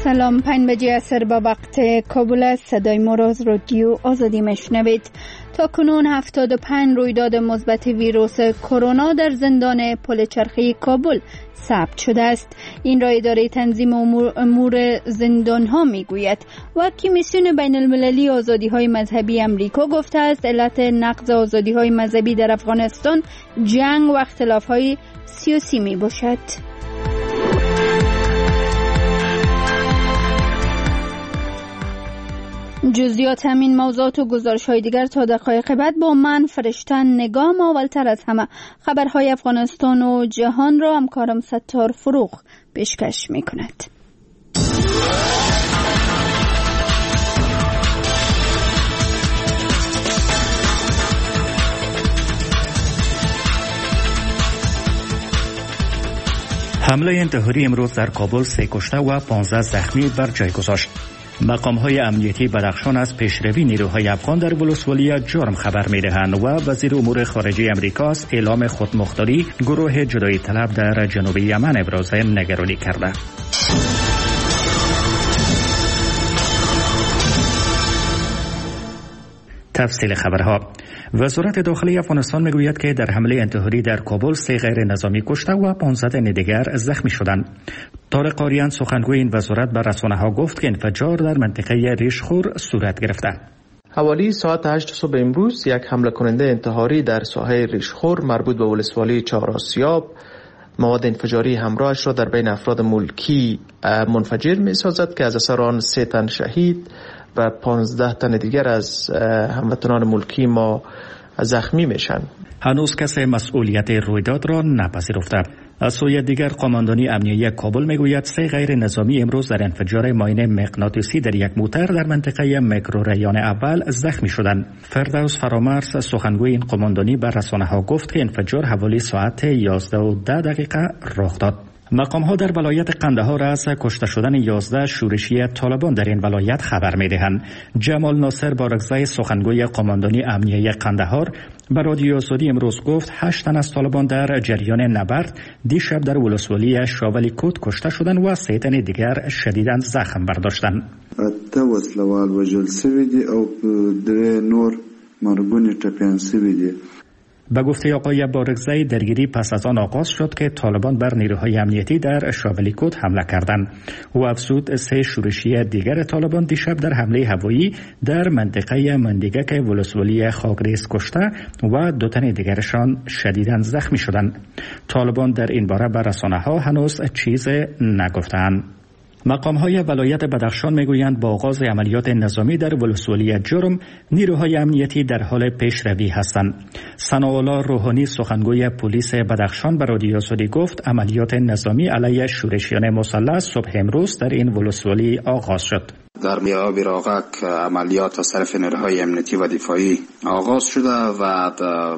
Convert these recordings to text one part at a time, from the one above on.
سلام، 5 بجه عصر با وقت کابل است. صدای ما را از رادیو آزادی میشنوید. تا کنون 75 رویداد مثبت ویروس کرونا در زندان پل چرخی کابل ثبت شده است. این را اداره تنظیم امور زندان ها میگوید و کمیسیون بین المللی آزادی های مذهبی امریکا گفته است علت نقض آزادی های مذهبی در افغانستان جنگ و اختلاف های سیاسی می باشد. جزئیات همین موضوعات و گزارش‌های دیگر تا دقایق بعد با من فرشتن نگام. اولتر از همه خبرهای افغانستان و جهان را همکارم ستار فروغ پیشکش می‌کند. حمله انتحاری امروز در کابل 3 کشته و 15 زخمی بر جای گذاشت. مقام‌های امنیتی بدخشان از پیشروی نیروهای افغان در ولسوالی جرم خبر می‌دهند و وزیر امور خارجه امریکا از اعلام خودمختاری گروه جدایی طلب در جنوب یمن ابراز نگرانی کرده. تفصیل خبرها. وزارت داخلی افغانستان میگوید که در حمله انتحاری در کابل 3 غیر نظامی کشته و 15 تن دیگر زخمی شدند. طارق قاریان سخنگوی این وزارت به رسانه‌ها گفت که انفجار در منطقه ریشخور صورت گرفته. حوالی ساعت 8 صبح امروز یک حمله کننده انتحاری در ساحه ریشخور مربوط به ولسوالی 4 آسیاب مواد انفجاری همراهش را در بین افراد ملکی منفجر می‌سازد که از اثر آن 3 تن شهید و 15 تن دیگر از هموطنان ملکی ما زخمی میشن. هنوز کسی مسئولیت رویداد را نپذیرفته. از سوی دیگر قماندانی امنیتی کابل میگوید 3 غیر نظامی امروز در انفجار ماین مغناطیسی در یک موتر در منطقه میکروریان اول زخمی شدند. فردوس فرامرز سخنگوی این قماندانی به رسانه‌ها گفت که انفجار حوالی ساعت 11:10 رخ داد. مقام‌ها در ولایت قندهار از کشته شدن 11 شورشی طالبان در این ولایت خبر می‌دهند. جمال ناصر بارگزای سخنگوی قماندانی امنیتی قندهار به رادیو آزادی امروز گفت 8 تن از طالبان در جریان نبرد دیشب در ولسوالی شاولی کوت کشته شدند و 3 تن دیگر شدیداً زخم برداشتند. اته وسلوال وژل شوي دي او 2 نور مرګونی ټپیان شوي دي. به گفته آقای بارگزای درگیری پس از آن آغاز شد که طالبان بر نیروهای امنیتی در شاولیکوت حمله کردند. او افزود 3 شورشی دیگر طالبان دیشب در حمله هوایی در منطقه مندیگک ولسوالی خاکریز کشته و 2 تن دیگرشان شدیداً زخمی شدند. طالبان در این باره به رسانه‌ها هنوز چیز نگفتند. مقام‌های ولایت بدخشان میگویند با آغاز عملیات نظامی در ولسوالی جرم نیروهای امنیتی در حال پیشروی هستند. ثناءالله روحانی سخنگوی پلیس بدخشان به رادیو آزادی گفت عملیات نظامی علیه شورشیان مسلح صبح امروز در این ولسوالی آغاز شد. در میاب راغک عملیات از طرف نیروهای امنیتی و دفاعی آغاز شده و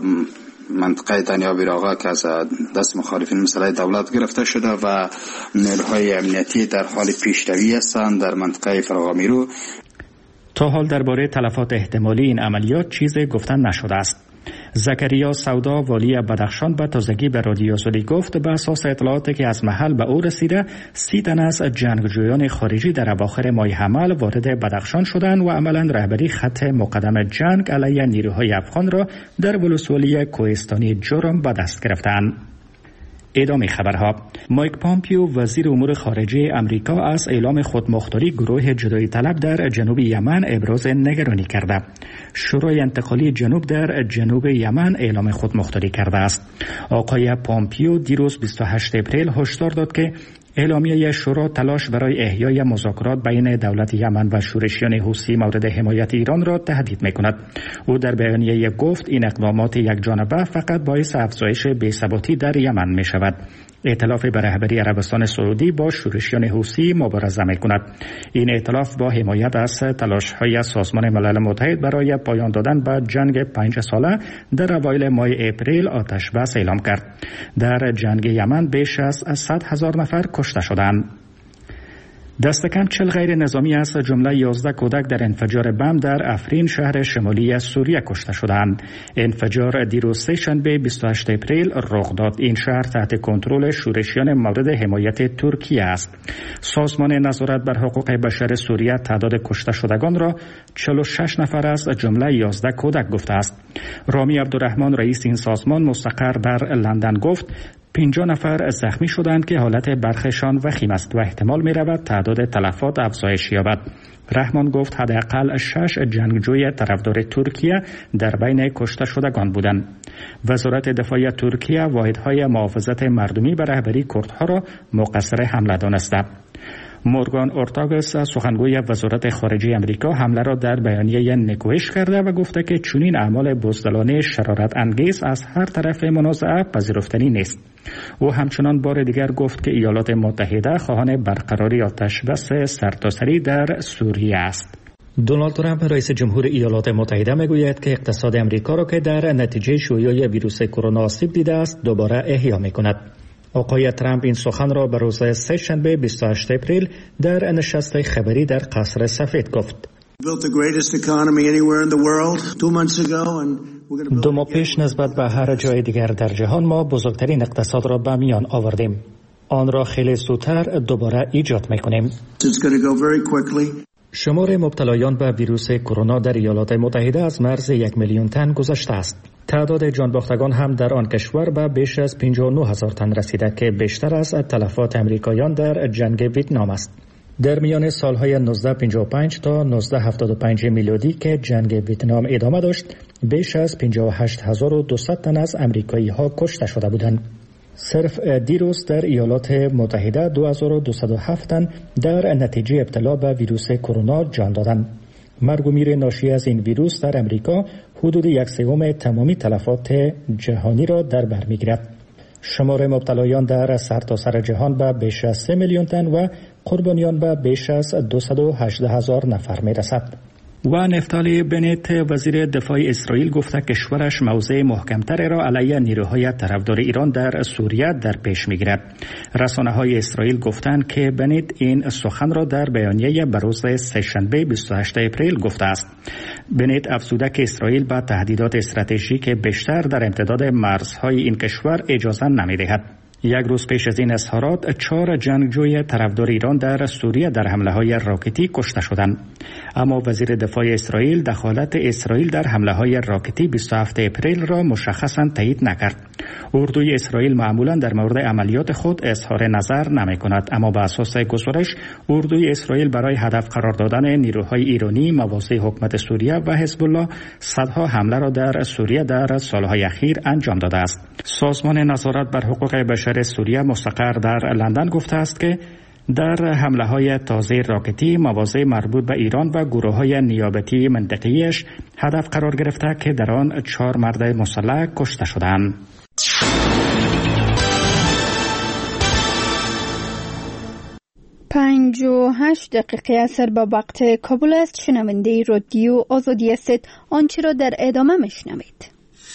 منطقه دنیابی راغا که از دست مخالفین مسلح دولت گرفته شده و نیروهای امنیتی در حال پیشروی هستند در منطقه فراغامیرو. تا حال درباره تلفات احتمالی این عملیات چیزی گفتن نشده است. زکریا سودا والی بدخشان به تازگی به رادیو آزادی گفت به اساس اطلاعاتی که از محل به او رسیده 30 تن از جنگجویان خارجی در اواخر ماه حمل وارد بدخشان شدند و عملا رهبری خط مقدم جنگ علیه نیروهای افغان را در ولسوالی کوهستانی جرم به دست گرفتند. ادامه خبرها. مایک پامپیو وزیر امور خارجه امریکا از اعلام خودمختاری گروه جدایی طلب در جنوب یمن ابراز نگرانی کرده. شورای انتقالی جنوب در جنوب یمن اعلام خودمختاری کرده است. آقای پامپیو دیروز 28 اپریل هشدار داد که اعلامیه شورا تلاش برای احیای مذاکرات بین دولت یمن و شورشیان حوثی مورد حمایت ایران را تهدید می‌کند. او در بیانیه گفت این اقدامات یکجانبه فقط باعث افزایش بی‌ثباتی در یمن می‌شود. ائتلاف به رهبری عربستان سعودی با شورشیان حوثی مبارزه می‌کند. این ائتلاف با حمایت از تلاش‌های سازمان ملل متحد برای پایان دادن به جنگ 5 ساله در اوایل ماه اپریل آتش بس اعلام کرد. در جنگ یمن بیش از 100,000 نفر کشته شدند. دستکم 40 غیر نظامی از جمله 11 کودک در انفجار بم در افرین شهر شمالی سوریه کشته شدند. انفجار دیروز سه‌شنبه 28 اپریل رخ داد. این شهر تحت کنترل شورشیان مورد حمایت ترکیه است. سازمان نظارت بر حقوق بشر سوریه تعداد کشته شدگان را 46 نفر از جمله 11 کودک گفته است. رامی عبدالرحمن رئیس این سازمان مستقر در لندن گفت 50 نفر زخمی شدند که حالت برخشان وخیم است و احتمال می رود تعداد تلفات افزایش یابد. رحمان گفت حداقل 6 جنگجوی طرفدار ترکیه در بین کشته شدگان بودند. وزارت دفاع ترکیه واحدهای محافظت مردمی به رهبری کردها را مقصر حمله دانسته. مورگان اورتاگس سخنگوی وزارت خارجه امریکا حمله را در بیانیه نکوهش کرده و گفته که چنین اعمال بزدلانه شرارت انگیز از هر طرف منازعه پذیرفتنی نیست. او همچنان بار دیگر گفت که ایالات متحده خواهان برقراری آتش بس سرتاسری در سوریه است. دونالد ترامپ رئیس جمهور ایالات متحده میگوید که اقتصاد امریکا را که در نتیجه شیوع ویروس کرونا آسیب دیده است دوباره احیا میکند. آقای ترامپ این سخن را به روز سه‌شنبه 28 اپریل در نشست خبری در قصر سفید گفت. 2 ماه پیش نسبت به هر جای دیگر در جهان ما بزرگترین اقتصاد را به میان آوردیم. آن را خیلی زودتر دوباره ایجاد میکنیم. شمار مبتلایان به ویروس کرونا در ایالات متحده از مرز 1 میلیون تن گذشته است. تعداد جانباختگان هم در آن کشور به بیش از 59,000 تن رسیده که بیشتر از تلفات امریکایان در جنگ ویتنام است. در میان سالهای 1955 تا 1975 میلادی که جنگ ویتنام ادامه داشت، بیش از 58,200 تن از امریکایی ها کشته شده بودند. صرف دیروز در ایالات متحده 2207 تن در نتیجه ابتلا به ویروس کرونا جان دادند. مرگ و میر ناشی از این ویروس در امریکا حدود 1/3 تمامی تلفات جهانی را در بر میگیرد. شمار مبتلایان در سرتاسر جهان به بیش از 3 میلیون تن و قربانیان به بیش از 218,000 نفر میرسد. و نفتالی بنت وزیر دفاع اسرائیل گفته کشورش موضع محکم‌تری را علیه نیروهای طرفدار ایران در سوریه در پیش می‌گیرد. رسانه‌های اسرائیل گفتند که بنت این سخن را در بیانیه به روز سه‌شنبه 28 اپریل گفته است. بنت افزوده که اسرائیل با تهدیدات استراتژیک بیشتر در امتداد مرزهای این کشور اجازه نمی‌دهد. 1 روز پیش از این اظهارات 4 جنگجوی طرفدار ایران در سوریه در حمله‌های راکتی کشته شدند. اما وزیر دفاع اسرائیل دخالت اسرائیل در حمله‌های راکتی 27 اپریل را مشخصاً تایید نکرد. اردوی اسرائیل معمولاً در مورد عملیات خود اظهار نظر نمی‌کند، اما به اساس گزارش اردوی اسرائیل برای هدف قرار دادن نیروهای ایرانی مواضع حکومت سوریه و حزب الله صدها حمله را در سوریه در سالهای اخیر انجام داده است. سازمان نظارت بر حقوق بشر سوریه مستقر در لندن گفته است که در حمله‌های تازه راکتی مواضع مربوط به ایران و گروه‌های نیابتی منطقه‌ایش هدف قرار گرفته که در آن 4 مرد مسلح کشته شدند. 58 دقیقه اثر به وقت کابل است. شنونده رادیو آزادی است. آنچه را در ادامه میشنوید.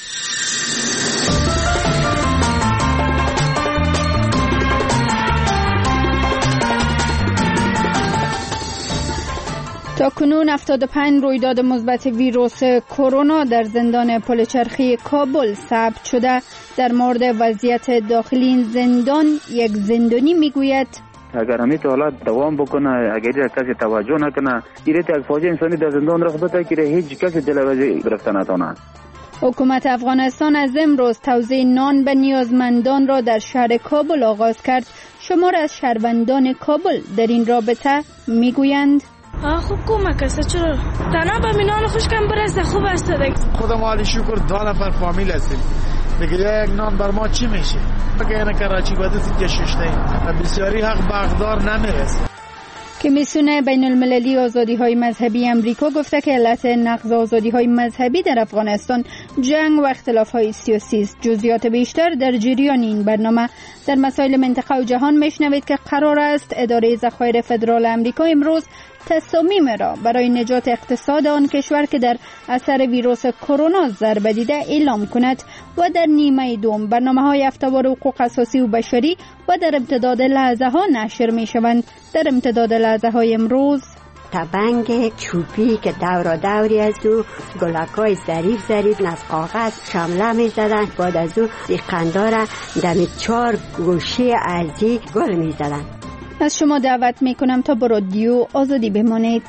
تاکنون 75 رویداد مثبت ویروس کرونا در زندان پلچرخی کابل ثبت شده. در مورد وضعیت داخلی این زندان یک زندانی میگوید اگر همین حالت دوام بکنه، اگر کسی توجه نکنه، این یک فاجعه انسانی در زندان رخ بده که هیچ کسی دلواژه گرفته نتونه. حکومت افغانستان از امروز توزیع نان به نیازمندان را در شهر کابل آغاز کرد. شمار از شهروندان کابل در این رابطه میگویند خوب کمک است، چرا تنها به مینان خوشکم برسه خوب است دیگه. خدا مالی شکر 2 نفر فامیل هستیم دیگه، یک نان بر ما چی میشه؟ اگه اینا کراچی باید اینجا ششته بسیاری حق بغدار نمیرسه. کمیسیون بین المللی آزادی های مذهبی امریکا گفته که علت نقض آزادی های مذهبی در افغانستان جنگ و اختلاف های سیاسی است. جزئیات بیشتر در جریان این برنامه در مسائل منطقه و جهان میشنوید که قرار است اداره ذخایر فدرال امریکا امروز تصامیم را برای نجات اقتصاد آن کشور که در اثر ویروس کرونا ضربه دیده اعلام کند و در نیمه دوم برنامه‌های هفته‌وار حقوق اساسی و بشری و در امتداد لحظه ها نشر می شوند. در امتداد لحظه های امروز تبنگ چوبی که دورا دوری از او گلکای ظریف از کاغذ شمله می زدن، بعد از او سیقندار دمی 4 گوشه ارزی گل می زدن. از شما دعوت می کنم تا با رادیو آزادی بمانید.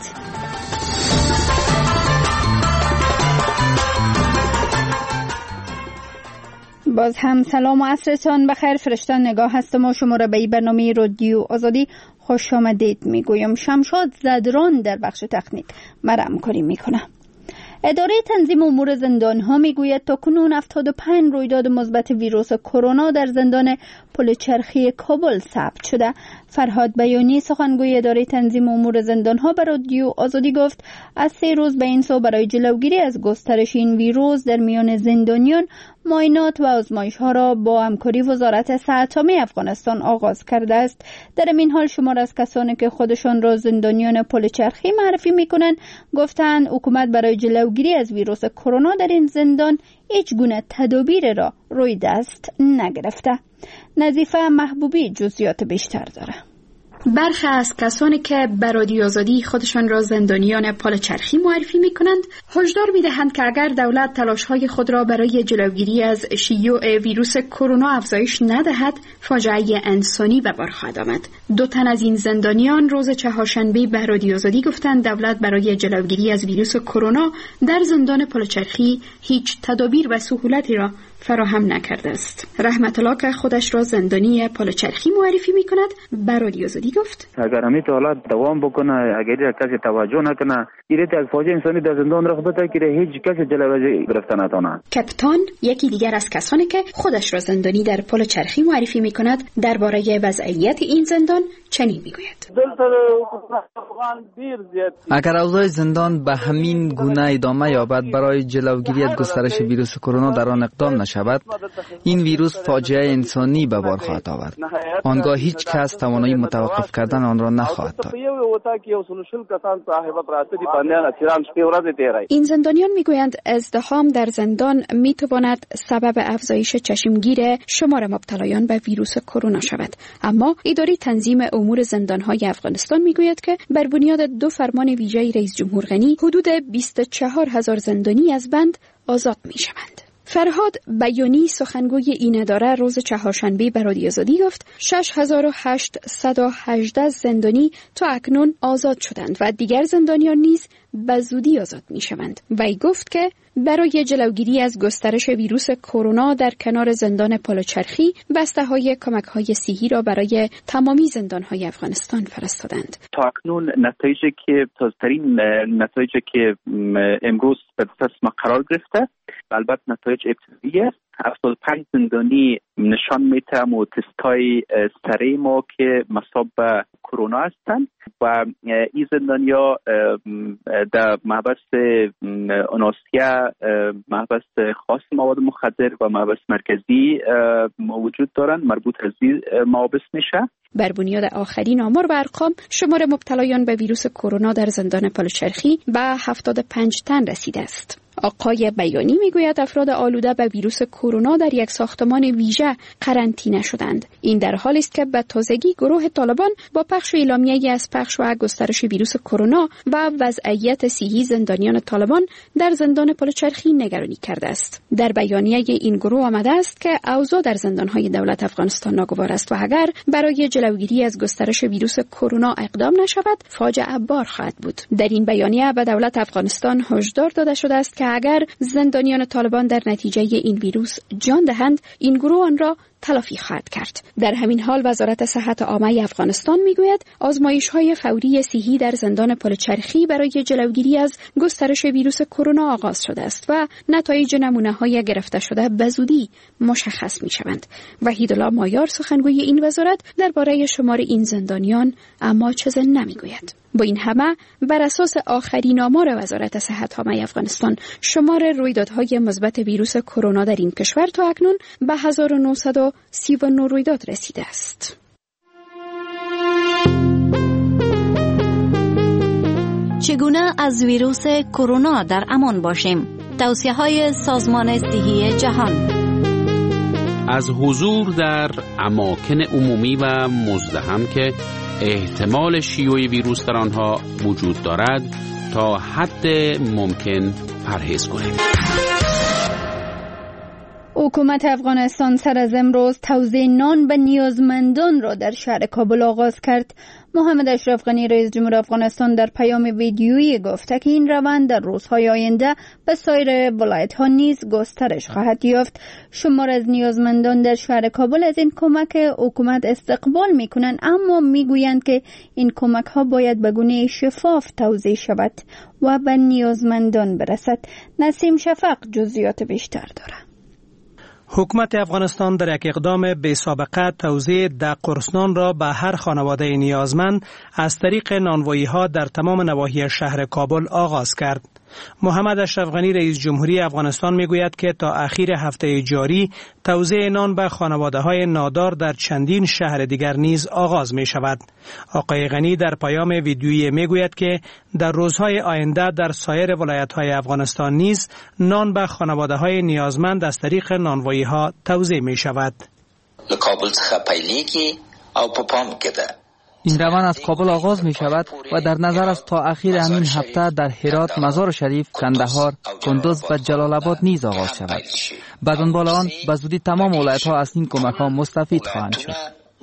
باز هم سلام و عصرتان بخیر. فرشتان نگاه هستم و شما را به این برنامه رادیو آزادی خوش آمدید میگویم. شمشاد زدران در بخش تکنیک مرا همکاری میکنه. اداره تنظیم امور زندان‌ها میگوید تا کنون 75 رویداد مثبت ویروس کرونا در زندان پل چرخی کابل ثبت شده. فرهاد بیانی سخنگوی اداره تنظیم امور زندان‌ها به رادیو آزادی گفت از 3 روز به این سو برای جلوگیری از گسترش این ویروس در میان زندانیان معاینات و آزمایش‌ها را با همکاری وزارت صحت عامه افغانستان آغاز کرده است. در این حال شمار از کسانی که خودشان را زندانیان پل چرخی معرفی می‌کنند گفتند حکومت برای جلوگیری از ویروس کرونا در این زندان هیچ گونه تدابیر را روی دست نگرفته. نظیفه محبوبی جزئیات بیشتر داره. برخی از کسانی که به رادیو آزادی خودشان را زندانیان پل چرخی معرفی می‌کنند هشدار می‌دهند که اگر دولت تلاش‌های خود را برای جلوگیری از شیوع ویروس کرونا افزایش ندهد فاجعه انسانی به بار خواهد آمد. 2 تن از این زندانیان روز چهارشنبه به رادیو آزادی گفتند دولت برای جلوگیری از ویروس کرونا در زندان پل چرخی هیچ تدابیر و سهولتی را فراهم نکرده است. رحمت الله که خودش را زندانی پل چرخی معرفی می‌کند به رادیو آزادی گفت اگر همین حالت دوام بکنه، اگر کسی توجه نکنه، ایرت از فاجعه انسانی در زندان رخ بده که هیچ کسی جلوه گرفتن نتونه. کپتان یکی دیگر از کسانی که خودش را زندانی در پل چرخی معرفی می‌کند درباره وضعیت این زندان چنین می‌گوید اگر اوضاع زندان به همین گونه ادامه یابد برای جلوگیری از گسترش ویروس کرونا در آن اقدام نشود این ویروس فاجعه انسانی به بار خواهد آورد. آنگاه هیچ کس توانایی متوقف کردن آن را نخواهد داشت. این زندانیان میگویند ازدحام در زندان میتواند سبب افزایش چشمگیر شمار مبتلایان به ویروس کرونا شود، اما اداره تنظیم امور زندان‌های افغانستان میگوید که بر بنیاد 2 فرمان ویژه رئیس جمهور غنی حدود 24,000 زندانی از بند آزاد میشوند. فرهاد بیانی سخنگوی این اداره روز چهارشنبه به رادیو آزادی گفت 6818 زندانی تا اکنون آزاد شدند و دیگر زندانیان نیز به زودی آزاد می شوند. وی گفت که برای جلوگیری از گسترش ویروس کرونا در کنار زندان پل چرخی بسته‌های کمک‌های صحی را برای تمامی زندان‌های افغانستان فرستادند. تا اکنون تازه‌ترین نتایجی که امروز به دست ما قرار گرفته البته نتایج ابتدایی است. 75 زندانی نشان میده و تستای سریع ما که مصاب به کرونا هستند و این زندانیا در محبس اناسیه، محبس خاص مواد مخدر و محبس مرکزی وجود دارند، مربوط از این محابس میشه. بر بنیاد آخرین آمار و ارقام شمار مبتلایان به ویروس کرونا در زندان پل چرخی به 75 تن رسیده است. آقای بیانی میگوید افراد آلوده به ویروس کرونا در یک ساختمان ویژه قرنطینه شدند. این در حالی است که به تازگی گروه طالبان با پخش اعلامیه‌ای از پخش و گسترش ویروس کرونا و وضعیت صحی زندانیان طالبان در زندان پل چرخی نگرانی کرده است. در بیانیه این گروه آمده است که اوضاع در زندان‌های دولت افغانستان ناگوار است و اگر برای جلوگیری از گسترش ویروس کرونا اقدام نشود فاجعه بار خواهد بود. در این بیانیه به دولت افغانستان هشدار داده شده است که اگر زندانیان طالبان در نتیجه این ویروس جان دهند این گروه آن را تلافی خواهد کرد. در همین حال وزارت صحت عامه افغانستان میگوید آزمایش‌های فوری صحی در زندان پل چرخی برای جلوگیری از گسترش ویروس کرونا آغاز شده است و نتایج نمونه‌های گرفته شده به زودی مشخص می‌شوند. وحیدالله مایار سخنگوی این وزارت درباره شمار این زندانیان اما چیزی نمیگوید. با این همه بر اساس آخرین آمار وزارت صحت عامه افغانستان شمار رویدادهای مثبت ویروس کرونا در این کشور تا اکنون به 1939 رویداد رسیده است. چگونه از ویروس کرونا در امان باشیم؟ توصیه‌های سازمان صحی جهان. از حضور در اماکن عمومی و مزدحم که احتمال شیوع ویروس در آنها وجود دارد تا حد ممکن پرهیز کنیم. حکومت افغانستان سر از امروز توزیع نان به نیازمندان را در شهر کابل آغاز کرد. محمد اشرف غنی رئیس جمهور افغانستان در پیام ویدیویی گفته که این روند در روزهای آینده به سایر ولایت‌ها نیز گسترش خواهد یافت. شمار از نیازمندان در شهر کابل از این کمک حکومت استقبال می‌کنند، اما می‌گویند که این کمک‌ها باید به گونه شفاف توزیع شود و به نیازمندان برسد. نسیم شفق جزئیات بیشتر دارد. حکومت افغانستان در یک اقدام بی سابقه توزیع 10 قرص نان را به هر خانواده نیازمند از طریق نانوایی‌ها در تمام نواحی شهر کابل آغاز کرد. محمد اشرف غنی رئیس جمهوری افغانستان میگوید که تا اخیر هفته جاری توزیع نان به خانواده‌های نادار در چندین شهر دیگر نیز آغاز می شود. آقای غنی در پیام ویدیویی میگوید که در روزهای آینده در سایر ولایت‌های افغانستان نیز نان به خانواده‌های نیازمند از طریق نانوایی‌ها توزیع می شود. کابل څخه پیلېږي او په پام کې ده. این روند از کابل آغاز می شود و در نظر است تا اخیر همین هفته در هرات، مزار شریف، کندهار، کندوز و جلال آباد نیز آغاز شود. بعد دنبال آن به زودی تمام ولایت‌ها از این کمک‌ها مستفید خواهند شد.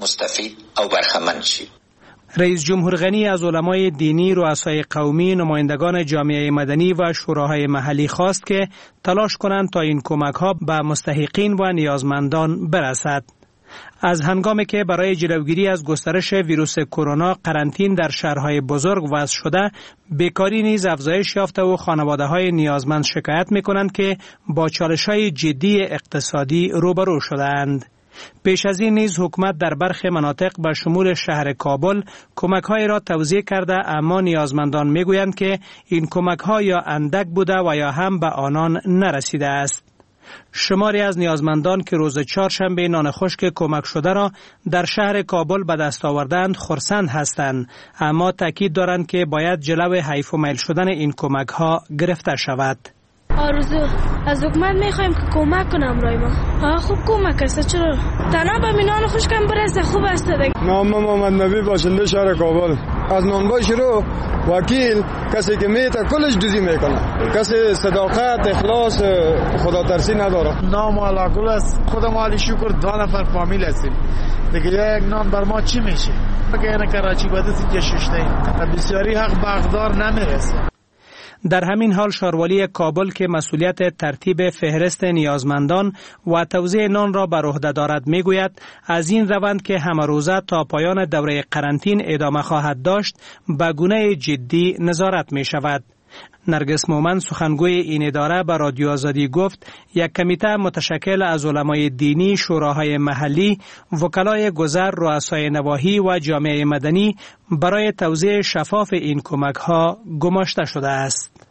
رئیس جمهور غنی از علمای دینی، رؤسای قومی، نمایندگان جامعه مدنی و شوراهای محلی خواست که تلاش کنند تا این کمک‌ها به مستحقین و نیازمندان برسد. از هنگامی که برای جلوگیری از گسترش ویروس کرونا قرنطین در شهرهای بزرگ وضع شده، بیکاری نیز افزایش یافته و خانواده‌های نیازمند شکایت می‌کنند که با چالش‌های جدی اقتصادی روبرو شده‌اند. پیش از این نیز حکومت در برخی مناطق به شمول شهر کابل کمک‌های را توزیع کرده، اما نیازمندان می‌گویند که این کمک‌ها یا اندک بوده و یا هم به آنان نرسیده است. شماری از نیازمندان که روز چهارشنبه نان خشک کمک شده را در شهر کابل به دست آوردند خرسند هستند، اما تاکید دارند که باید جلو حیف و میل شدن این کمک ها گرفته شود. آرزو از حکومت میخوایم که کمک کنم برای ما. خوب کمک است، چرا تنها به نان خشکم برسه خوب است دیگه. نام محمد نبی باشنده شهر کابل. از نانبای شروع وکیل کسی که میته کلش دوزی میکنه، کسی صداقت اخلاص خدا ترسی نداره. نام علاقل است، خودم عالی شکر 2 نفر فامیل هستیم دیگه. یک نان بر ما چی میشه؟ اگه اینا کراچی باید اینجا ششته بسیاری حق بغدار نمیرسه. در همین حال شاروالی کابل که مسئولیت ترتیب فهرست نیازمندان و توزیع نان را بر عهده دارد میگوید از این روند که همه روزه تا پایان دوره قرنطین ادامه خواهد داشت به گونه جدی نظارت می شود. نرگس مومن سخنگوی این اداره به رادیو آزادی گفت یک کمیته متشکل از علمای دینی، شوراهای محلی، وکلای گذر، رؤسای نواحی و جامعه مدنی برای توزیع شفاف این کمک‌ها گماشته شده است.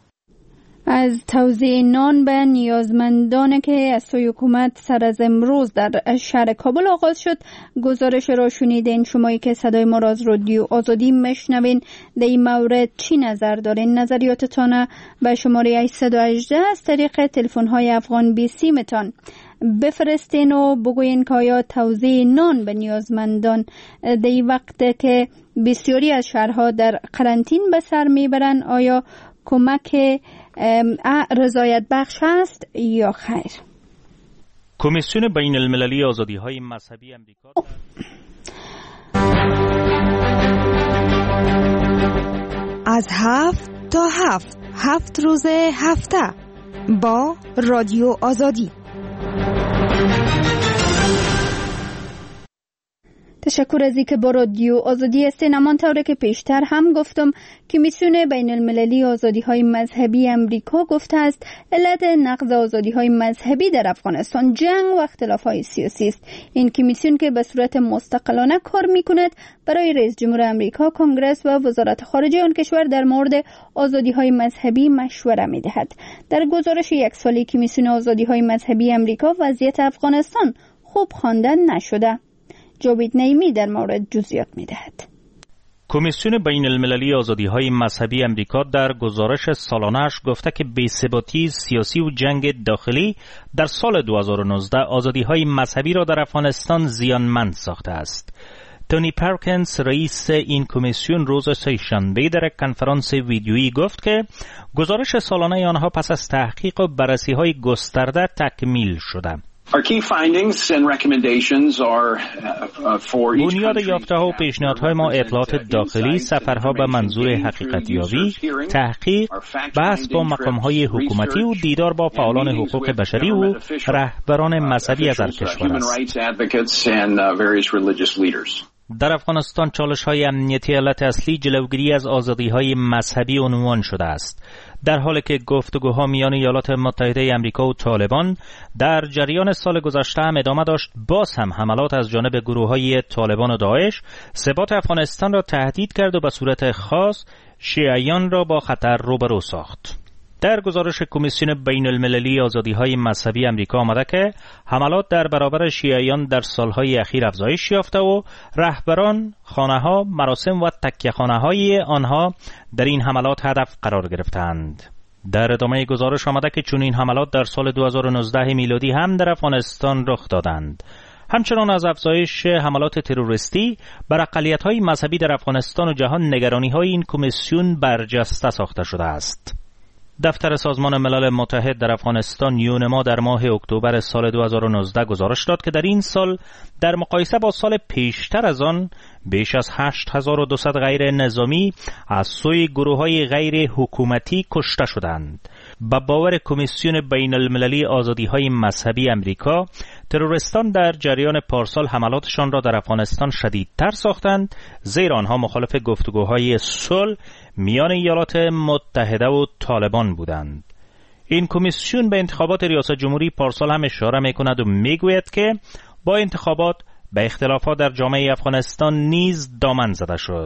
از توزیع نان به نیازمندان که از سوی حکومت سر از امروز در شهر کابل آغاز شد گزارش را شنیدین. شمایی که صدای ما را از رادیو آزادی میشنوین در این مورد چی نظر دارین؟ نظریاتتان به شماره 818 از طریق تلفن‌های افغان 20 متان بفرستین و بگوین که آیا توزیع نان به نیازمندان در این وقت که بسیاری از شهرها در قرنطین به سر میبرند آیا کمک رضایت بخش است یا خیر؟ کمیسیون بین المللی آزادی‌های مذهبی امریکا از 7 تا 7 روز هفته با رادیو آزادی. تشکر از اینکه با رادیو آزادی هستین. همانطور که پیشتر هم گفتم کمیسیون بین المللی آزادی‌های مذهبی امریکا گفته است علت نقض آزادی‌های مذهبی در افغانستان جنگ و اختلاف‌های سیاسی است. این کمیسیون که به صورت مستقلانه کار می‌کند برای رئیس جمهور امریکا، کنگره و وزارت خارجه آن کشور در مورد آزادی‌های مذهبی مشوره می‌دهد. در گزارش یک ساله کمیسیون آزادی‌های مذهبی امریکا وضعیت افغانستان خوب خواندن نشده. جاوید نعیمی در مورد جزئیات می‌دهد. کمیسیون بین المللی آزادی‌های مذهبی امریکا در گزارش سالانه‌اش گفته که بی‌ثباتی سیاسی و جنگ داخلی در سال 2019 آزادی‌های مذهبی را در افغانستان زیانمند ساخته است. تونی پرکنز رئیس این کمیسیون روز سه‌شنبه در یک کنفرانس ویدیویی گفت که گزارش سالانه آنها پس از تحقیق و بررسی‌های گسترده تکمیل شده. بنیاد یافته‌ها و پیشنهادهای ما اطلاعات داخلی، سفرها به منظور حقیقت‌یابی، تحقیق، بحث با مقام‌های حکومتی و دیدار با فعالان حقوق بشری و رهبران مذهبی از هر کشور است. در افغانستان چالش‌های امنیتی علت اصلی جلوگیری از آزادی‌های مذهبی عنوان شده است. در حالی که گفتگوها میان ایالات متحده آمریکا و طالبان در جریان سال گذشته هم ادامه داشت، باز هم حملات از جانب گروه‌های طالبان و داعش ثبات افغانستان را تهدید کرد و به صورت خاص شیعیان را با خطر روبرو ساخت. در گزارش کمیسیون بین المللی آزادی‌های مذهبی امریکا آمده که حملات در برابر شیعیان در سالهای اخیر افزایش یافته و رهبران، خانه‌ها، مراسم و تکیه‌خانه‌های آنها در این حملات هدف قرار گرفتند. در ادامه گزارش آمده که چنین حملات در سال 2019 میلادی هم در افغانستان رخ دادند. همچنان از افزایش حملات تروریستی بر اقلیت‌های مذهبی در افغانستان و جهان نگرانی‌های این کمیسیون برجسته ساخته شده است. دفتر سازمان ملل متحد در افغانستان یونما در ماه اکتبر سال 2019 گزارش داد که در این سال در مقایسه با سال پیشتر از آن بیش از 8200 غیر نظامی از سوی گروه‌های غیر حکومتی کشته شدند. با باور کمیسیون بین المللی آزادی‌های مذهبی امریکا، تروریستان در جریان پارسال حملاتشان را در افغانستان شدیدتر ساختند، زیرا آنها مخالف گفتگوهای صلح میان ایالات متحده و طالبان بودند. این کمیسیون به انتخابات ریاست جمهوری پارسال هم اشاره می‌کند و می‌گوید که با انتخابات به اختلافات در جامعه افغانستان نیز دامن زده شد.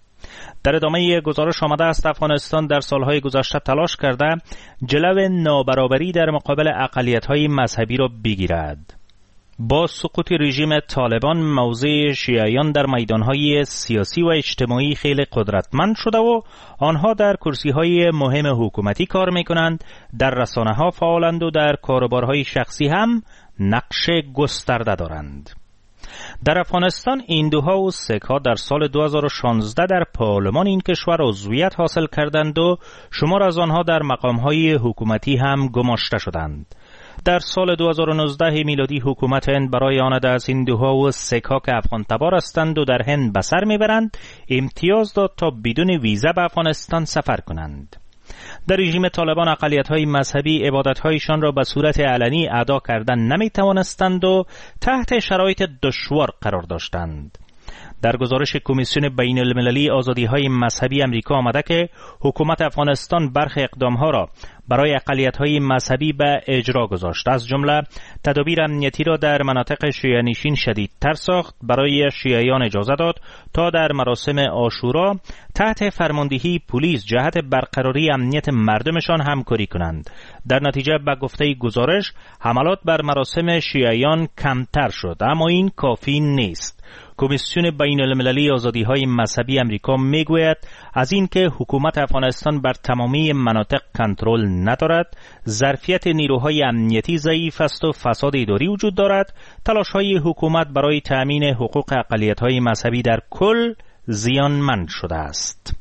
در ادامه گزارش آمده است افغانستان در سالهای گذشته تلاش کرده جلو نابرابری در مقابل اقلیت‌های مذهبی را بگیرد. با سقوط رژیم طالبان موضع شیعیان در میدانهای سیاسی و اجتماعی خیلی قدرتمند شده و آنها در کرسی‌های مهم حکومتی کار می‌کنند، در رسانه‌ها فعالند و در کاروبارهای شخصی هم نقش گسترده دارند. در افغانستان هندوها و سیک‌ها در سال 2016 در پارلمان این کشور عضویت حاصل کردند و شمار از آنها در مقام‌های حکومتی هم گماشته شدند. در سال 2019 میلادی حکومت هند برای آنده از هندوها و سیک‌ها که افغان تبار هستند و در هند به سر میبرند امتیاز داد تا بدون ویزا به افغانستان سفر کنند. در رژیم طالبان اقلیت‌های مذهبی عبادت‌هایشان را به صورت علنی ادا کردن نمی‌توانستند و تحت شرایط دشوار قرار داشتند. در گزارش کمیسیون بین المللی آزادی‌های مذهبی امریکا آمده که حکومت افغانستان برخی اقدام‌ها را برای اقلیت‌های مذهبی به اجرا گذاشت، از جمله تدابیر امنیتی را در مناطق شیعه‌نشین شدیدتر ساخت، برای شیعیان اجازه داد تا در مراسم عاشورا تحت فرماندهی پلیس جهت برقراری امنیت مردمشان همکاری کنند. در نتیجه به گفته گزارش حملات بر مراسم شیعیان کمتر شد، اما این کافی نیست. کمیسیون بین المللی آزادی‌های مذهبی امریکا میگوید از اینکه حکومت افغانستان بر تمامی مناطق کنترل ندارد، ظرفیت نیروهای امنیتی ضعیف است و فساد اداری وجود دارد، تلاش‌های حکومت برای تأمین حقوق اقلیت‌های مذهبی در کل زیانمند شده است.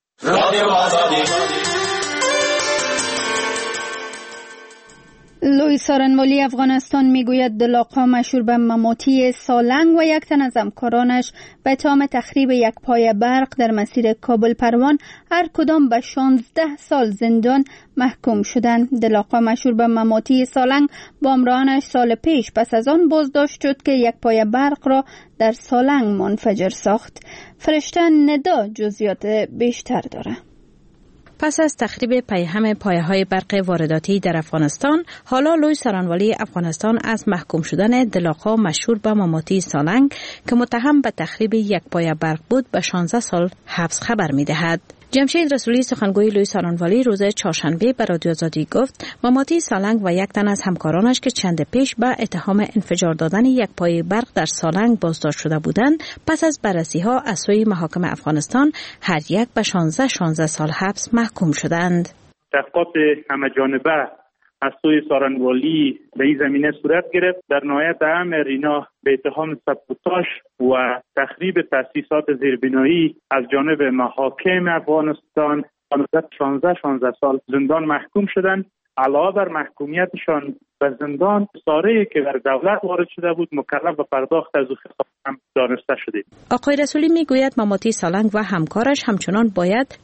لوی سارنوالی افغانستان میگوید دلاق‌ها مشهور به مماتی سالنگ و یک تن از همکارانش به اتهام تخریب یک پایه برق در مسیر کابل پروان هر کدام به 16 سال زندان محکوم شدند. دلاق‌ها مشهور به مماتی سالنگ با همراهانش سال پیش پس از آن بازداشت شد که یک پایه برق را در سالنگ منفجر ساخت. فرشته ندا جزئیات بیشتر داره. پس از تخریب پیهم پایه‌های برق وارداتی در افغانستان، حالا لوی سارنوالی افغانستان از محکوم شدن دلاق‌ها مشهور به مماتی سالنگ که متهم به تخریب یک پایه برق بود به 16 سال حبس خبر می‌دهد. جمشید رسولی سخنگوی لوی سارانوالی روز چهارشنبه به رادیو آزادی گفت ماماتی سالنگ و یک تن از همکارانش که چند پیش به اتهام انفجار دادن یک پایه برق در سالنگ بازداشت شده بودند پس از بررسی‌ها از سوی محاکم افغانستان هر یک به 16 سال حبس محکوم شدند. تحقیقات همه‌جانبه از سوی سارانوالی به این زمینه صورت گرفت. در نهایت امر اینا به اتهام سابوتاژ و تخریب تأسیسات زیربنایی از جانب محاکم افغانستان 16 سال زندان محکوم شدند. علاوه بر محکومیتشان به زندان، خساره‌ای که بر دولت وارد شده بود مکلف به پرداخت از او خسارت هم دانسته شدید. آقای رسولی میگوید ماماتی سالنگ و همکارش همچنان باید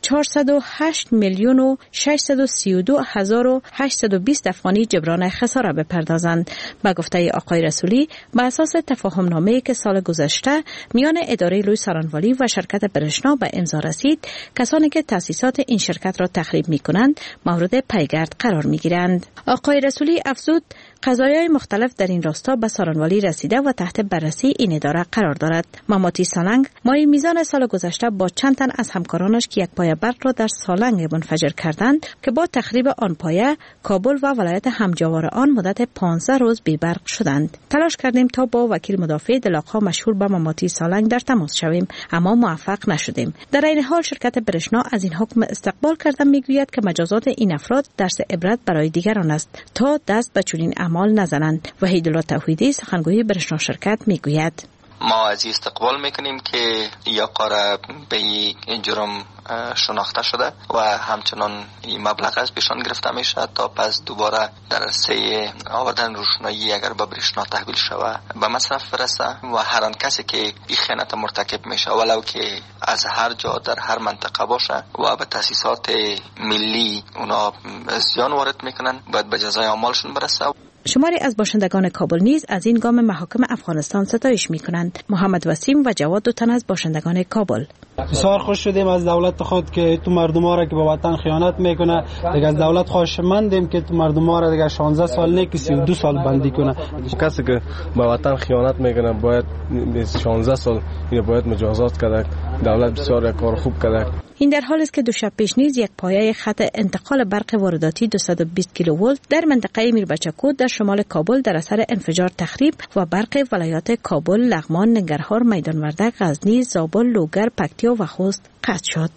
408,632,820 افغانی جبران خساره بپردازند. به گفته آقای رسولی به اساس تفاهم‌نامه‌ای که سال گذشته میان اداره لوی سارانوالی و شرکت برشنا به امضا رسید، کسانی که تأسیسات این شرکت را تخریب می‌کنند مورد پیگرد قرار می‌گیرند. آقای رسولی افزود قضایای مختلف در این راستا به سارانوالی رسیده و تحت بررسی این اداره قرار دارد. ماماتی سالنگ ماه میزان سال گذشته با چند تن از همکارانش که یک پایه برق را در سالنگ منفجر کردند که با تخریب آن پایه کابل و ولایت همجوار آن مدت 15 روز بی برق شدند. تلاش کردیم تا با وکیل مدافع دلاغ‌ها مشهور به ماماتی سالنگ در تماس شویم اما موفق نشدیم. در این حال شرکت برشنا از این حکم استقبال کرده میگوید که مجازات این افراد درس عبرت برای دیگران است تا دست به چنین اعمال نزنند. وحیدالله توحیدی سخنگوی برشنا شرکت میگوید ما از استقبال میکنیم که یا قاره به این جرم شناخته شده و همچنان این مبلغ از پیشان گرفته میشه تا پس دوباره در عرصه آوردن روشنایی اگر به برشنا تحویل شوه به مصرف برسه و هر آن کسی که این خیانت مرتکب میشه ولو که از هر جا در هر منطقه باشه و به تاسیسات ملی اونا زیان وارد میکنن باید به جزای اعمالشون برسه. شماری از باشندگان کابل نیز از این گام محاکم افغانستان ستایش می‌کنند. محمد وسیم و جواد دو تن از باشندگان کابل بسیار خوش شدیم از دولت خود که تو مردم ها را که به وطن خیانت میکنه دیگه از دولت خواهشمندیم که تو مردم ها را دیگه 16 سال نه که 32 سال بندی کنه. کسی که به وطن خیانت میکنه باید 16 سال باید مجازات کنه. دولت بسیار کار خوب کرده. این در حالی است که دو شب پیش نیز یک پایه خط انتقال برق وارداتی 220 کیلوولت در منطقه میربچه در شمال کابل در اثر انفجار تخریب و برق ولایات کابل، لغمان، ننگرهار، میدان وردک، غزنی، زابل، لوگر، پکتیا و خوست قطع شد.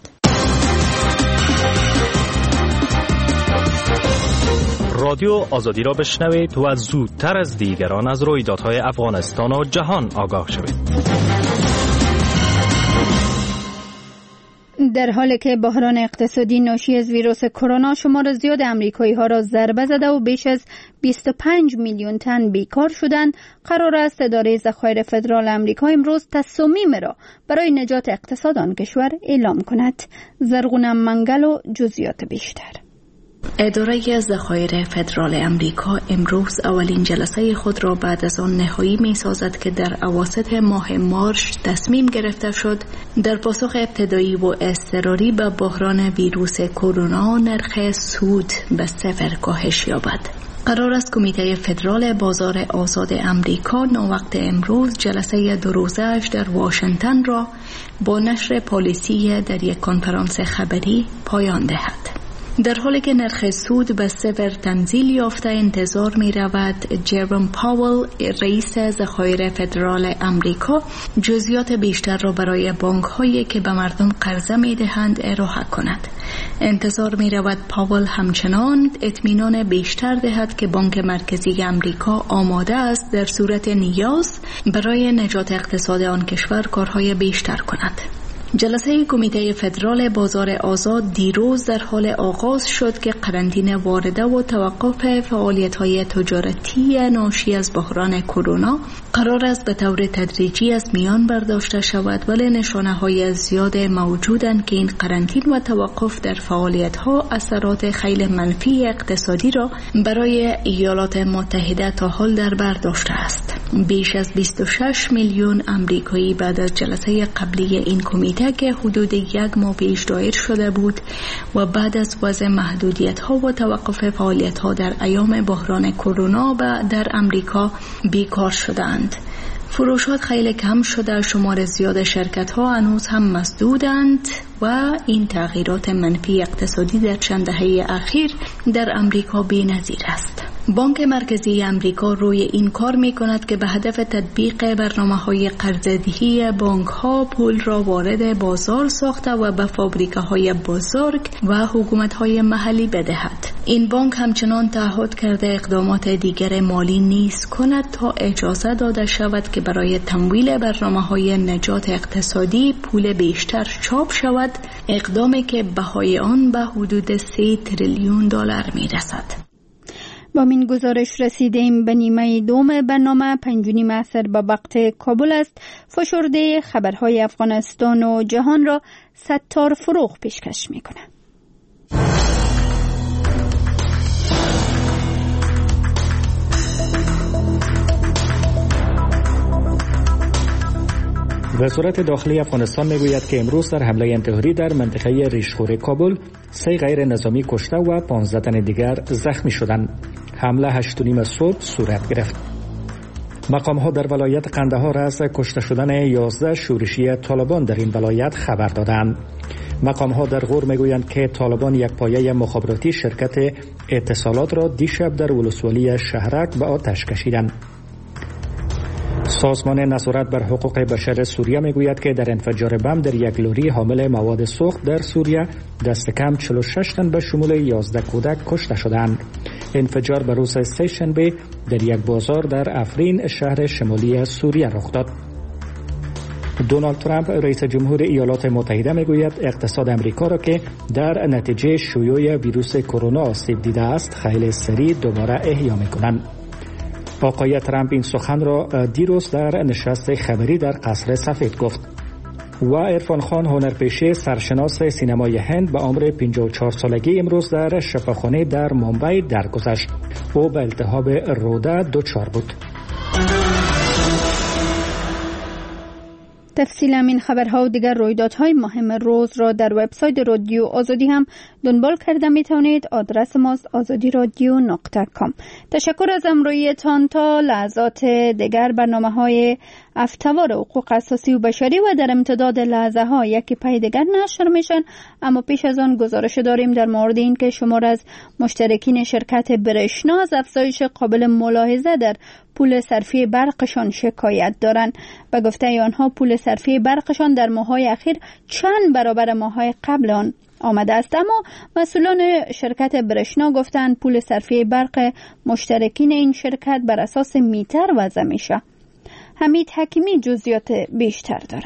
رادیو آزادی را بشنوید و زودتر از دیگران از رویدادهای افغانستان و جهان آگاه شوید. در حالی که بحران اقتصادی ناشی از ویروس کرونا شمار زیاد امریکایی ها را ضربه زده و بیش از 25 میلیون تن بیکار شدند، قرار است اداره ذخایر فدرال آمریکا امروز تصمیم را برای نجات اقتصاد آن کشور اعلام کند. زرغون منگل و جزئیات بیشتر. اداره ذخایر فدرال امریکا امروز اولین جلسه خود را بعد از آن نهایی می سازد که در اواسط ماه مارس تصمیم گرفته شد در پاسخ ابتدایی و اضطراری به بحران ویروس کرونا نرخ سود به 0 کاهش یابد. قرار است کمیته فدرال بازار آزاد امریکا ناوقت امروز جلسه 2 روزه‌اش در واشنگتن را با نشر پالیسی در یک کنفرانس خبری پایان دهد. در حالی که نرخ سود به 0 تنزیل یافته انتظار می رود جروم پاول رئیس ذخایر فدرال امریکا جزئیات بیشتر را برای بانک هایی که به مردم قرضه می دهند ارائه کند. انتظار می رود پاول همچنان اطمینان بیشتر دهد که بانک مرکزی امریکا آماده است در صورت نیاز برای نجات اقتصاد آن کشور کارهای بیشتر کند. جلسه کمیته فدرال بازار آزاد دیروز در حال آغاز شد که قرنطینه وارده و توقف فعالیت‌های تجارتی ناشی از بحران کرونا قرار است به طور تدریجی از میان برداشته شود، ولی نشانه‌های زیاد موجودند که این قرنطینه و توقف در فعالیت‌ها اثرات خیلی منفی اقتصادی را برای ایالات متحده تا حال در بر داشته است. بیش از 26 میلیون آمریکایی بعد از جلسه قبلی این کمیته که حدود 1 ماه پیش دایر شده بود و بعد از وضع محدودیت‌ها و توقف فعالیت‌ها در ایام بحران کرونا در امریکا بیکار شدند. فروشات خیلی کم شده، شمار زیاد شرکت ها هنوز هم مسدودند و این تغییرات منفی اقتصادی در چند دهه اخیر در امریکا بی‌نظیر است. بانک مرکزی امریکا روی این کار می کند که به هدف تطبیق برنامه‌های قرضه‌دهی بانک‌ها پول را وارد بازار ساخته و به فابریکه‌های بزرگ و حکومت‌های محلی بدهد. این بانک همچنان تعهد کرده اقدامات دیگر مالی نیز کند تا اجازه داده شود که برای تمویل برنامه‌های نجات اقتصادی پول بیشتر چاپ شود، اقدامی که بهای آن به حدود 3 تریلیون دلار می‌رسد. با این گزارش رسیدیم به نیمه دوم برنامه. 5:30 عصر به وقت کابل است. فشرده خبرهای افغانستان و جهان را ستار فروغ پیشکش میکنه. وزارت داخلی افغانستان میگوید که امروز در حمله انتحاری در منطقه ریشخور کابل 3 غیر نظامی کشته و 15 تن دیگر زخمی شدند. حمله 8:30 صبح صورت گرفت. مقام‌ها در ولایت قندهار از کشته شدن 11 شورشی طالبان در این ولایت خبر دادند. مقام‌ها در غور میگویند که طالبان یک پایه مخابراتی شرکت اتصالات را دیشب در ولسوالی شهرک به آتش کشیدند. سازمان نظارت بر حقوق بشر سوریه میگوید که در انفجار بم در یک لوری حامل مواد سوخت در سوریه دست کم 46 تن به شمول 11 کودک کشته شدند. انفجار به روز سه‌شنبه در یک بازار در افرین شهر شمالی سوریه رخ داد. دونالد ترامپ رئیس جمهور ایالات متحده میگوید اقتصاد امریکا را که در نتیجه شیوع ویروس کرونا آسیب دیده است خیلی سریع دوباره احیا میکنند. آقای ترامپ این سخن را دیروز در نشست خبری در قصر سفید گفت. و عرفان خان هنرپیشه سرشناس سینمای هند به عمر 54 سالگی امروز در شفاخانه در ممبئی درگذشت. او به التهاب روده دچار بود. تفصیل این خبرها و دیگر رویدادهای مهم روز را در وبسایت رادیو آزادی هم دنبال کرده می توانید. آدرس ماست azadiradio.com. تشکر از همراهیتان. تا لحظات دیگر برنامه‌های افتوار حقوق اساسی و بشری و در امتداد لحظه ها یکی پی دیگر نشر میشن. اما پیش از آن گزارش داریم در مورد این که شمار از مشترکین شرکت برشنا از افزایش قابل ملاحظه در پول صرفی برقشان شکایت دارند. به گفته آنها پول صرفی برقشان در ماه‌های اخیر چند برابر ماه‌های قبل آن آمده است. اما مسئولان شرکت برشنا گفتند پول صرفی برق مشترکین این شرکت بر اساس میتر وضع میشه. حمید حکیمی جزئیات بیشتر داره.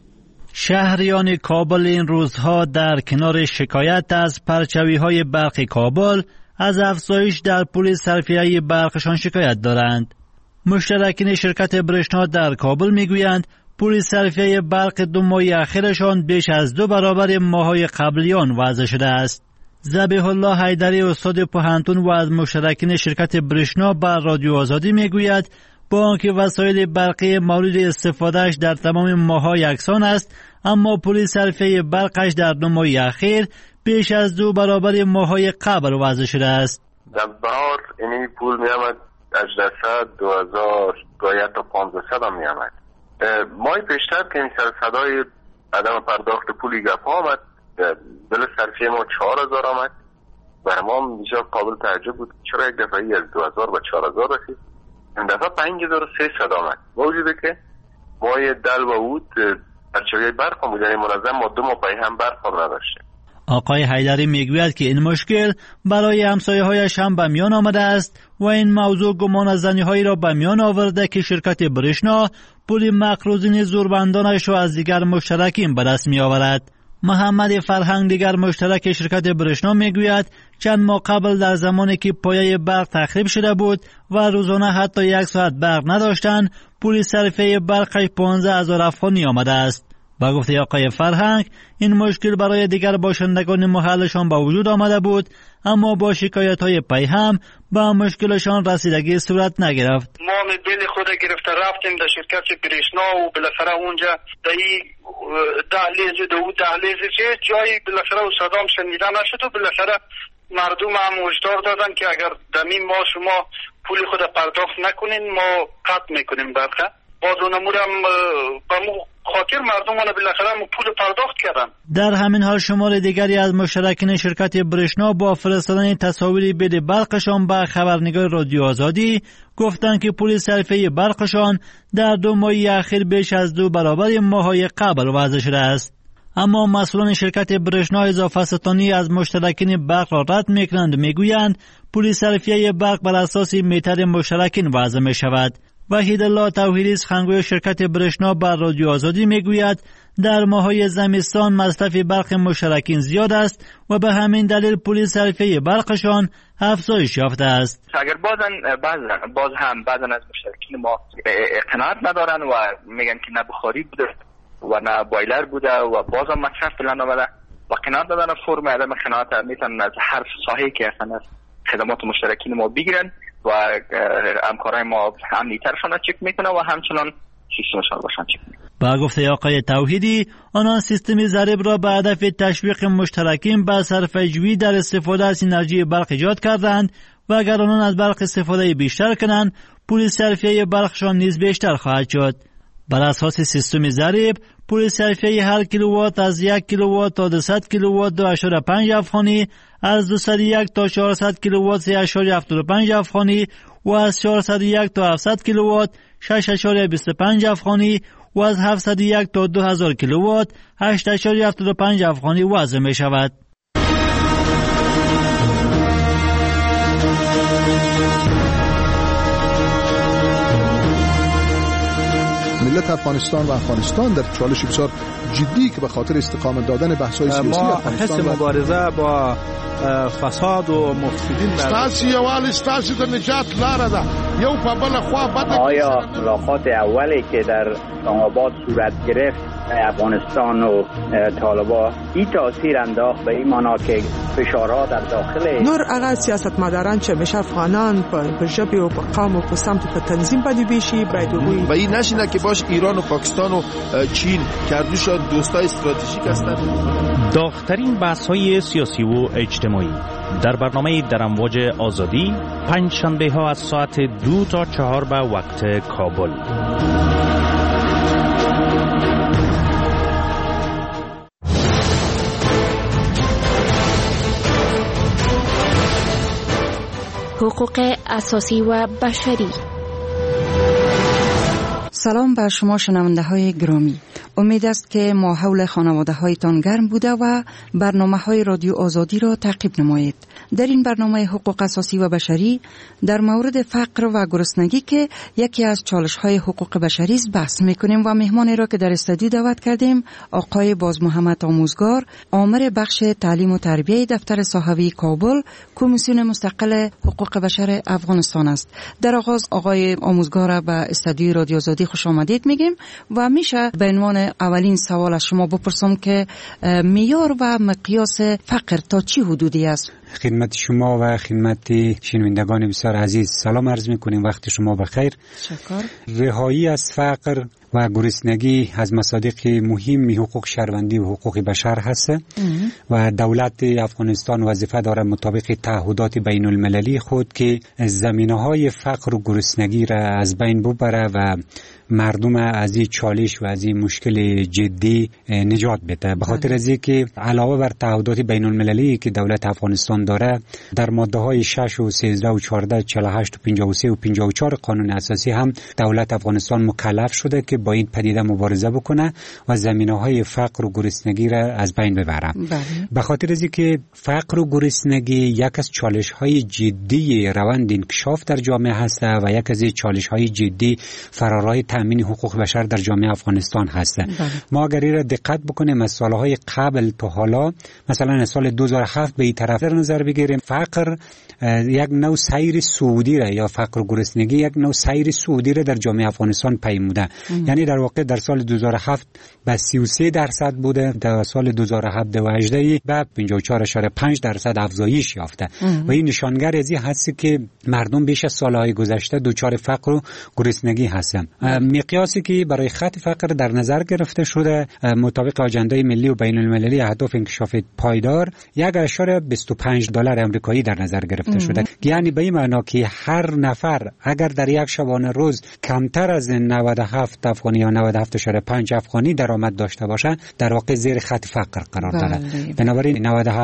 شهریان کابل این روزها در کنار شکایت از پرچاوی‌های برق کابل از افزایش در پول صرفیه برقشان شکایت دارند. مشترکین شرکت برشنا در کابل میگویند پول صرفیه برق 2 ماه اخیرشان بیش از 2 برابر ماه‌های قبلیان وضع شده است. ذبیح الله حیدری استاد پوهنتون و از مشترکین شرکت برشنا بر رادیو آزادی میگوید با آنکه وسایل برقی مورد استفادهش در تمام ماه‌ها یکسان است، اما پول صرفه برقش در 2 ماه اخیر بیش از 2 برابر ماه‌های قبل وضع شده است. در بهار این پول می‌آمد 1800 2000 گاهی تا 1500 هم می‌آمد. ماه پیشتر که این سر صدای عدم پرداخت پولی گپ آمد، بل صرفه ما 4000 آمد. برای ما بسیار قابل تعجب بود چرا یک دفعه از 2000 و 4000 رسید. این دفعه 5300 آمد. موجوده که ماه دل و بود پرچاوی برق هم بودن منظم ما 2 ماه پای هم برق هم نداشته. آقای حیدری میگوید که این مشکل برای همسایه‌هایش هم به میان آمده است و این موضوع گمان زنی‌هایی را به میان آورده که شرکت برشنا پول مقروضین زوربندانش را از دیگر مشترکین به دست می‌آورد. محمد فرهنگ دیگر مشترک شرکت برشنا میگوید چند ماه قبل در زمانی که پایه برق تخریب شده بود و روزانه حتی 1 ساعت برق نداشتند، پول صرفه برقش 15000 افغانی آمده است. با گفته آقای فرهنگ این مشکل برای دیگر باشندگان محلشان به وجود آمده بود، اما با شکایت‌های پی هم با مشکلشان رسیدگی صورت نگرفت. ما دل خود گرفته رفتیم در شرکت برشنا و بالاخره اونجا در این دهلیز چه جایی بالاخره و صدام شنیده نشد و بالاخره مردم هم هشدار دادن که اگر در این ماه شما پول خود پرداخت نکنین ما قطع میکنیم برقه. باز اونمورم به خاطر مردمان بالاخره پول پرداخت کردن. در همین حال شمار دیگری از مشترکین شرکت برشنا با فرستادن تصاویری بید برقشان به خبرنگار رادیو آزادی گفتند که پول صرفه برقشان در 2 ماه اخیر بیش از 2 برابر ماه‌های قبل وضع شده است. اما مسئولان شرکت برشنا اضافه ستانی از مشترکین برق را رد میکنند و میگویند پول صرفیه برق بر اساس میتر مشترکین وضع می شود. وحید الله توحیدی سخنگوی شرکت برشنا بر رادیو آزادی میگوید در ماه‌های زمستان مصرف برق مشترکین زیاد است و به همین دلیل پول صرفه برقشان افزایش یافته است. اگر باز هم بعضا از مشترکین ما قناعت ندارن و میگن که نه بخاری بوده و نه بایلر بوده و باز هم مصرف بلند آمده و قناعت ندارن، فرم عدم قناعت میتونن از هر ساحه‌ای که اصلا از خدمات مشترکین ما بگیرن و همکارای ما امنیترشان را چک میکنه و همچنان سیستمشان باشن چک میکنه. با گفته آقای توحیدی آنان سیستم ضریب را به هدف تشویق مشترکین به صرفه‌جویی در استفاده از انرژی برق ایجاد کردند و اگر آنان از برق استفاده بیشتر کنند پول صرفیه برقشان نیز بیشتر خواهد شد. بر اساس سیستم ضریب پول صرفیه هر کیلووات از 1 کیلووات تا 200 کیلووات 2.5 افغانی، از 201 تا 400 کیلووات 3.75 افغانی و از 401 تا 700 کیلووات 6.25 افغانی و از 701 تا 2000 کیلووات 8.75 افغانی وضع می شود. ملت افغانستان و افغانستان در چالش بسیار جدی که به خاطر استقامت دادن بحث‌های سیاسی افغانستان ما حس مبارزه با فساد و مفسدین ستاسو یوال ستاسو د نجات لاره ده یو په بل خوا بد. آیا ملاقات اولی که در اسلام آباد صورت گرفت افغانستان و طالبان این تاثیر انداخت به این معنا که فشارها در داخل نور هغه سیاستمداران چې همیشه افغانان په ژبې او په قوم او په سمت په تنظیم باندې بیشي باید وګوري و این نشینه که باش ایران و پاکستان و چین کردوشان دوستای استراتژیک هستند. داغ‌ترین بحث‌های سیاسی و اجتماعی در برنامه در امواج آزادی پنج شنبه ها از ساعت 2 تا 4 به وقت کابل. حقوق اساسی و بشری. سلام بر شما شنونده های گرامی. امید است که ما حول خانواده هایتان گرم بوده و برنامه های رادیو آزادی را تعقیب نمایید. در این برنامه حقوق اساسی و بشری در مورد فقر و گرسنگی که یکی از چالش های حقوق بشری است بحث میکنیم و مهمانی را که در استودیو دعوت کردیم آقای باز محمد آموزگار، آمر بخش تعلیم و تربیه دفتر صحوی کابل، کمیسیون مستقل حقوق بشر افغانستان است. در آغاز آقای آموزگار را به استودیو رادیو آزادی خوش آمدید میگیم و میشه به عنوان اولین سوال از شما بپرسم که معیار و مقیاس فقر تا چه حدودی است؟ خدمت شما و خدمت شنوندگان بسیار عزیز سلام عرض میکنیم، وقت شما بخیر. شکر. رهایی از فقر و گرسنگی از مصادیق مهم حقوق شهروندی و حقوق بشر هست و دولت افغانستان وظیفه دارد مطابق تعهدات بین المللی خود که زمینه‌های فقر و گرسنگی را از بین ببره و مردم از این چالش و از این مشکل جدی نجات بده. به خاطر از اینکه علاوه بر تعهدات بین المللی که دولت افغانستان داره در ماده های 6 و 13 و 14 48 و 53 و 54 قانون اساسی هم دولت افغانستان مکلف شده که با این پدیده مبارزه بکنه و زمینه‌های فقر و گرسنگی را از بین ببره. به خاطر از اینکه فقر و گرسنگی یک از چالش‌های جدی روند انکشاف در جامعه هست و یک از چالش‌های جدی فرارای تامین حقوق بشر در جامعه افغانستان هست. ما اگر این را دقت بکنیم از سالهای قبل تا حالا، مثلا از سال 2007 به این طرف در نظر بگیریم، فقر یک نوع سیر سعودی را یا فقر و گرسنگی یک نوع سیر سعودی را در جامعه افغانستان پیموده. یعنی در واقع در سال 2007 به 33% بوده، در سال 2018 به 54.5% افزایش یافته و این نشانگر از این هست که مردم بیش از سالهای گذشته دچار فقر و گرسنگی هستند. مقیاسی که برای خط فقر در نظر گرفته شده مطابق آژاندای ملی و بین المللی اهداف انکشاف پایدار 1.25 $85 آمریکایی در نظر گرفته شده. یعنی به این معنا که هر نفر اگر در یک شبانه روز کمتر از 97 افغانی یا 97.5 افغانی درآمد داشته باشه، در واقع زیر خط فقر قرار داره. بنابراین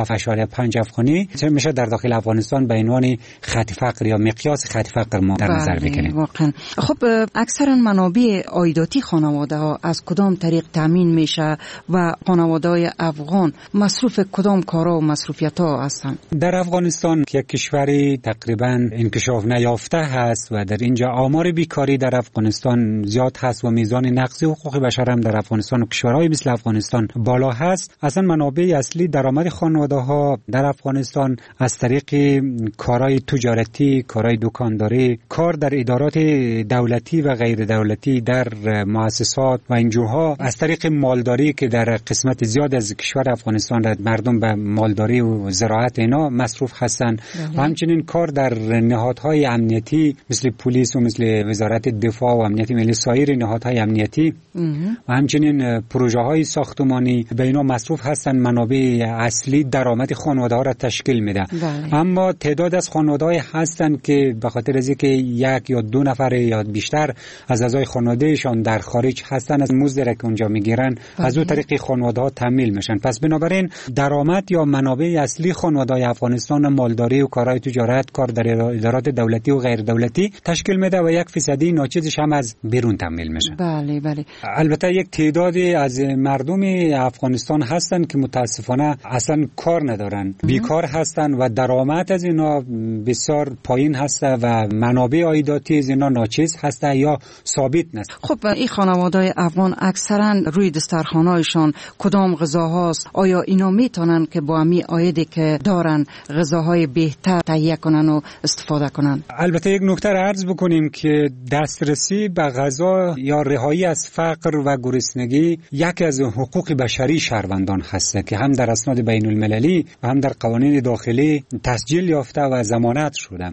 97.5 افغانی چه میشه در داخل افغانستان به عنوان خط فقر یا مقیاس خط فقر ما در نظر بگیریم. واقعا. خب اکثرا منابع عایداتی خانواده ها از کدام طریق تامین میشه و خانواده های افغان مصروف کدام کارا و مصروفیت ها هستند؟ در افغانستان که کشوری تقریبا انکشاف نیافته هست و در اینجا آمار بیکاری در افغانستان زیاد هست و میزان نقض حقوق بشر هم در افغانستان و کشورهای مثل افغانستان بالا هست. اصلا منابع اصلی درآمد خانواده ها در افغانستان از طریق کارهای تجارتی، کارهای دکانداری، کار در ادارات دولتی و غیر دولتی، در مؤسسات و اینجورها، از طریق مالداری که در قسمت زیاد از کشور افغانستان مردم به مالداری و زراعت اینا مصروف هستند. و همچنین کار در نهادهای امنیتی مثل پلیس و مثل وزارت دفاع و امنیت ملی، سایر نهادهای امنیتی و همچنین پروژه های ساختمانی به اینا مصروف هستند. منابع اصلی درآمد خانواده ها را تشکیل میده. اما تعداد از خانواده های هستند که به خاطر از اینکه یک یا دو نفر یا بیشتر از اعضای خانوادهشان در خارج هستند، از مزد که اونجا میگیرن از اون طریق خانواده ها تامین میشن. پس بنابراین درآمد یا منابع اصلی خانواده های افغانستان مالداری و کارهای تجارت، کار در ادارات دولتی و غیر دولتی تشکیل میده و 1% ناچیزش هم از بیرون تامین میشه. بله بله. البته یک تعدادی از مردم افغانستان هستن که متاسفانه اصلا کار ندارن، بیکار هستن و درآمد از اینا بسیار پایین هسته و منابع عایداتی از اینا ناچیز هسته یا ثابت نیست. خب این خانواده‌های افغان اکثرا روی دسترخوان‌هایشان کدام غذاهاست؟ آیا اینا میتونن که با همین عایدی که دارن غذاهای بهتر تهیه کنن و استفاده کنن؟ البته یک نکته را عرض بکنیم که دسترسی به غذا یا رهایی از فقر و گرسنگی یکی از حقوق بشری شهروندان هست که هم در اسناد بین المللی و هم در قوانین داخلی تسجیل یافته و ضمانت شده.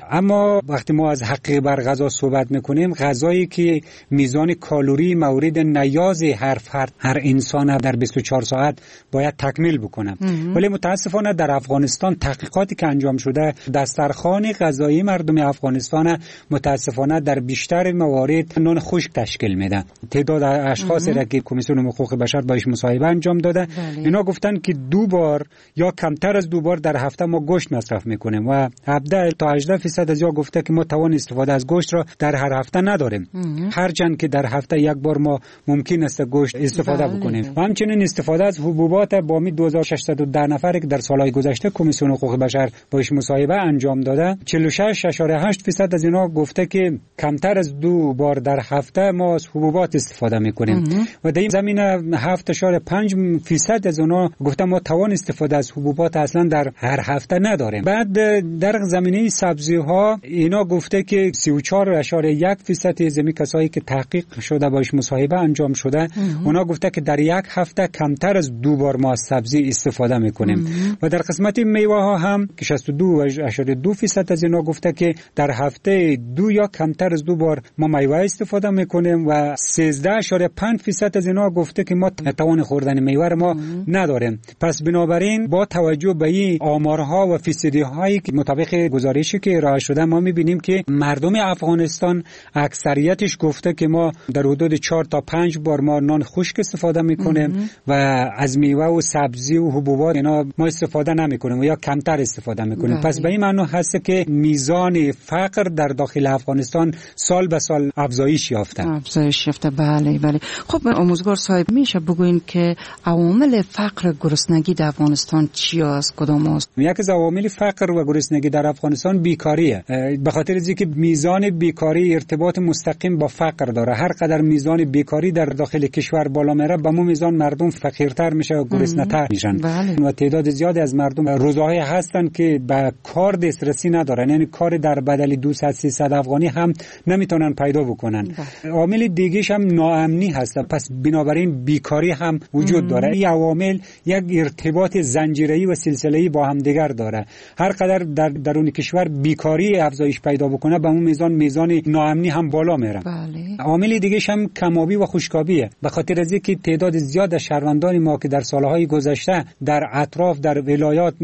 اما وقتی ما از حق بر غذا صحبت میکنیم، غذایی که میزان کالری مورد نیاز هر فرد، هر انسان در 24 ساعت باید تکمیل بکنه. ولی متاسفانه در افغانستان تحقیقاتی که انجام شده، دسترخوان غذایی مردم افغانستان متاسفانه در بیشتر موارد نان خشک تشکیل میده. تعداد اشخاصی را که کمیسیون حقوق بشر باش مصاحبه انجام داده، اینا گفتن که 2 بار یا کمتر از 2 بار در هفته ما گوشت مصرف میکنیم و 17 تا 18% از یا گفته که ما توان استفاده از گوشت را در هر هفته نداریم. هرچند که در هفته یک بار ما ممکن است گوشت استفاده بکنیم. و همچنین استفاده از حبوبات با 2610 نفری که در سالهای گذشته کمیسیون حقوق بشر باش مصاحبه انجام داده، 46.8% از اینا گفته که کمتر از 2 بار در هفته ما از حبوبات استفاده میکنیم و در این زمینه 7.5% از اونا گفته ما توان استفاده از حبوبات اصلا در هر هفته نداریم. بعد در زمینه سبزی ها اینا گفته که 34.1% از کسایی که تحقیق شده باش مصاحبه انجام شده، اونا گفته که در یک هفته کمتر از 2 بار ما از سبزی استفاده میکنیم. و در قسمت میوه ها هم که 62.2% از اینا گفته که در هفته 2 یا کمتر از 2 بار ما میوه استفاده میکنیم و 13.5% از اینا گفته که ما توان خوردن میوه ما نداریم. پس بنابراین با توجه به این آمارها و فیصدی هایی که مطابق گزارشی که ارائه شده ما میبینیم که مردم افغانستان اکثریتش گفته که ما در حدود 4 تا 5 بار ما نان خشک استفاده میکنیم و از میوه و سبزی و حبوبات اینا ما استفاده نمیکنیم و یا کمتر استفاده میکنیم. پس به این معنی هست که میزان فقر در داخل افغانستان سال به سال افزایش یافته. بله بله. خب آموزگار صاحب میشه بگوین که عوامل فقر گرسنگی در افغانستان چی است؟ کدام است؟ یکی از عوامل فقر و گرسنگی در افغانستان بیکاریه. به خاطر اینکه میزان بیکاری ارتباط مستقیم با فقر داره. هر قدر میزان بیکاری در داخل کشور بالا میره، به اون میزان مردم فقیرتر میشه و گرسنه‌تر میشن. و تعداد زیادی از مردم روزهای هستن که به کار دسترسی ندارن، یعنی کار در بدل 200-300 افغانی هم نمیتونن پیدا بکنن. عامل دیگه‌ش هم ناامنی هست. پس بنابراین بیکاری هم وجود داره. این عوامل یک ارتباط زنجیره‌ای و سلسله‌ای با هم دیگر داره. هر قدر در درون کشور بیکاری افزایش پیدا بکنه، به اون میزان ناامنی هم بالا میره. عامل دیگه‌ش هم کمابی و خشکابیه. به خاطر از اینکه تعداد زیاد از شهروندان ما که در سالهای گذشته در اطراف در ولایات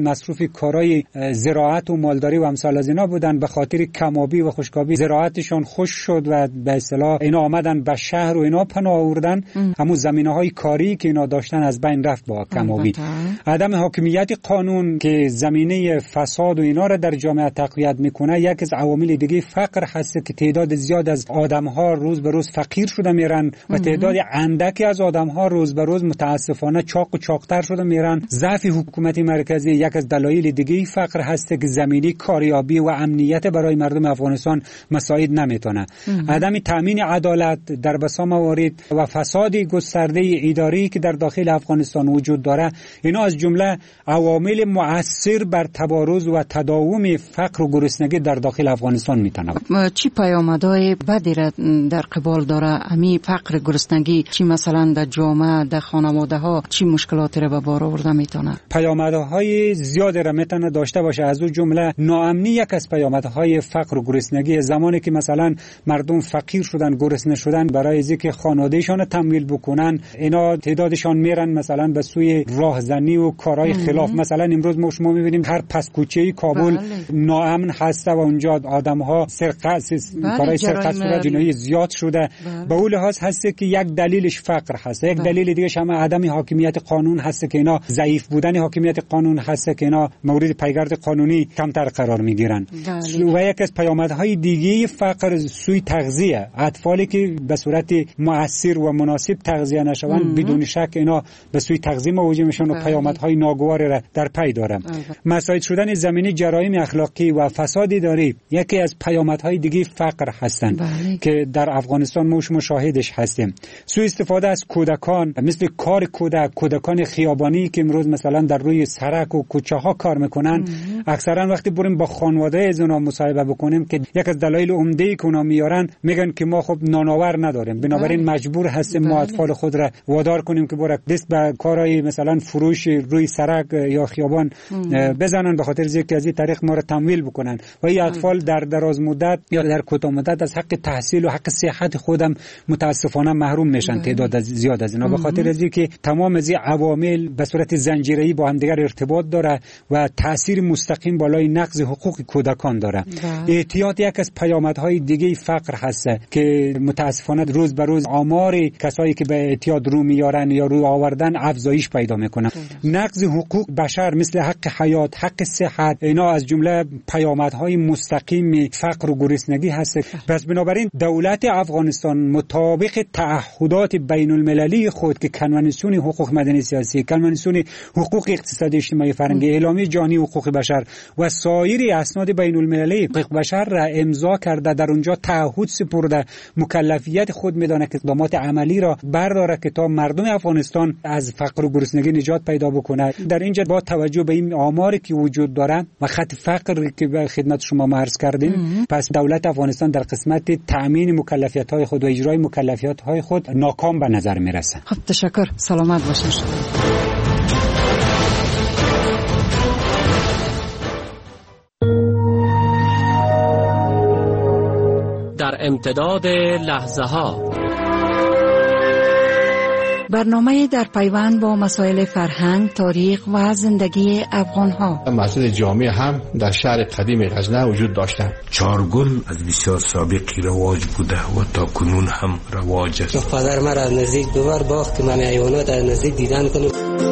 مصروف کارهای زراعت و مالداری و امثال از اینا بودن. به خاطر کمابی و خشکابی زراعتشون خشک شد و به اصطلاح اینا آمدن به شهر و اینا پناه آوردن. همون زمینه‌های کاری که اینا داشتن از بین رفت با کمابی. عدم حاکمیت قانون که زمینه فساد و اینا را در جامعه تقویت میکنه. یک از عوامل دیگه فقر هست که تعداد زیاد از آدم‌ها روز به روز فقیر شده میرن و تعداد اندکی از آدم‌ها روز به روز متاسفانه چاق و چاقتر شده میرن. ضعف حکومت مرکزی یک از دلایل دیگه فقر هست که زمینی کاریابی و امنیت برای مردم افغانستان مساعد نمیتونه. عدم تامین عدالت در بسا موارد و فساد گسترده اداری که در داخل افغانستان وجود داره، اینا از جمله عوامل مؤثر بر تبارز و تداوم فقر و گرسنگی در داخل افغانستان میتونه. چی پیامدهای بدی را در قبال داره امی فقر گرسنگی؟ چی مثلا در جامعه، در خانواده ها چی مشکلاتی را به بار آورده میتونه؟ پیامدهای زیادی را میتونه داشته باشه. از اون جمله ناامنی یک از پیامدهای فقر و گرسنگی. زمانی که مثلا مردم فقیر شدن، گرسنه شدن، برای اینکه خانوادهشان تمویل بکنن اینا تعدادشان میرن مثلا به سوی راهزنی و کارهای خلاف. مثلا امروز ما شما میبینیم هر پس کوچه کابل ناامن هست و اونجا آدم‌ها سرقت، کارهای سرقت صورت جنایی زیاد شده. به اون لحاظ هست که یک دلیلش فقر هست، یک دلیل دیگه هم عدم حاکمیت قانون هست که اینا ضعیف بودن حاکمیت قانون هست که اینا مورد پیگرد قانونی کمتر قرار میگیرن. و یک از پیامدهای دیگه فقر سوی تغذیه. اطفالی که به صورت مؤثر و مناسب تغذیه نشوند بدون شک اینا به سوی تغذیه مواجه میشن و پیامدهای ناگواری را در پی داره. مساعد شدن زمینی جرایم اخلاقی و فساد اداری یکی از پیامدهای دیگه فقر هستند که در افغانستان ما مشاهدش هستیم. سوء استفاده از کودکان، مثل کار کودکان خیابانی که امروز مثلا در روی سرک و کوچه ها کار میکنن. اکثرا وقتی بریم با خانواده از اونا مصاحبه بکنیم که یک از دلایل عمده که اونا میارن میگن که ما خب نانآور نداریم، بنابراین مجبور هستیم ما اطفال خود را وادار کنیم که برک دست به کارهای مثلا فروش روی سرک یا خیابان بزنن، به خاطر اینکه از این طریق ما را تمویل بکنن و این اطفال در دراز مدت یا در کوتاه مدت از حق تحصیل و حق صحت خودم متاسفانه محروم میشن. تعداد زیاد از اینا به خاطر اینکه تمام از این عوامل به صورت زنجیره‌ای با هم دیگر ارتباط داره و تاثیر مستقیم بالای نقض حقوق کودکان داره. اعتیاد یک از پیامدهای دیگه فقر هست که متاسفانه روز به روز آمار کسایی که به اعتیاد رو میارن یا رو آوردن افزایش پیدا میکنه. نقض حقوق بشر مثل حق حیات، حق صحت، اینا از جمله پیامدهای مستقیم فقر و گرسنگی هست. پس بنابراین دولت افغانستان مطابق تعهدات بین المللی خود که کنوانسیون حقوق مدنی سیاسی، کنوانسیون حقوق اقتصادی اجتماعی فرهنگی، اعلامیه جهانی حقوق بشر و سایر اسناد بین المللی حقوق بشر را امضا کرده، در اونجا تعهد سپرده، مکلفیت خود میدانه که اقدامات عملی را برداره که تا مردم افغانستان از فقر و گرسنگی نجات پیدا بکنه. در اینجا با توجه به این آماری که وجود داره و خط فقر که به خدمت شما عرض کردیم، پس دولت افغانستان در قسمت تأمین مکلفیت‌های خود و اجرای مکلفیت‌های خود ناکام به نظر میرسه. خب تشکر، سلامت باشید. در امتداد لحظه ها برنامه در پیوند با مسائل فرهنگ، تاریخ و زندگی افغان ها. مسجد جامع هم در شهر قدیم غزنه وجود داشتند. چارگل از بسیار سابقی رواج بوده و تا کنون هم رواج است. پدر من از نزدیک دوبار باخت که من حیوانات از نزدیک دیدن کنم.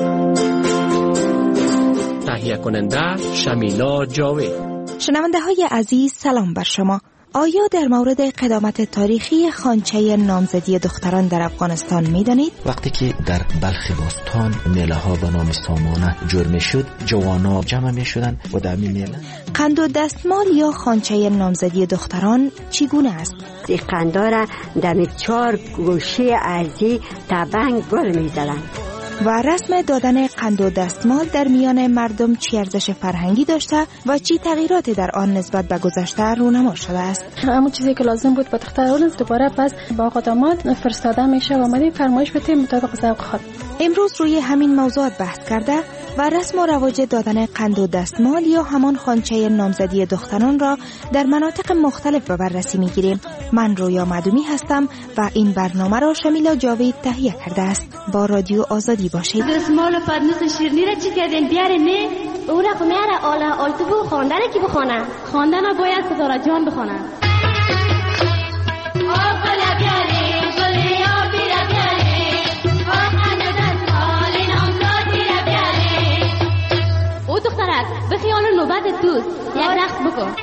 تهیه کننده شمیلا جاوید. شنونده های عزیز، سلام بر شما. آیا در مورد قدامت تاریخی خوانچه نامزدی دختران در افغانستان می دانید؟ وقتی که در بلخ باستان میله ها به نام سامانه جرم شد، جوانا جمع می شدن و در می میله قند و دستمال یا خوانچه نامزدی دختران چگونه است؟ این قندا را در 4 گوشه ارضی تبنگ گل می زدند. و رسم دادن قند و دستمال در میان مردم چی ارزش فرهنگی داشته و چی تغییراتی در آن نسبت به گذشته رونما شده است؟ همون چیزی که لازم بود به دختر اولاد دوباره پس با آقا داماد فرستاده میشه و مدی فرمایش بده مطابق ذوق خود. امروز روی همین موضوعات بحث کرده و رسم و رواج دادن قند و دستمال یا همان خوانچه نامزدی دختران را در مناطق مختلف به بررسی میگیریم. من رویا معدومی هستم و این برنامه را شمیلا جاوید تهیه کرده است. با رادیو آزادی باشید. دستمال و پدنوس شیرنی را چی کردین بیاره نه؟ او رقم میاره آلتو خواندن کی بخونه؟ خواندن باید ستاره جان بخونه. او دخترک به خیال نوبت دوست یک رقص بکن.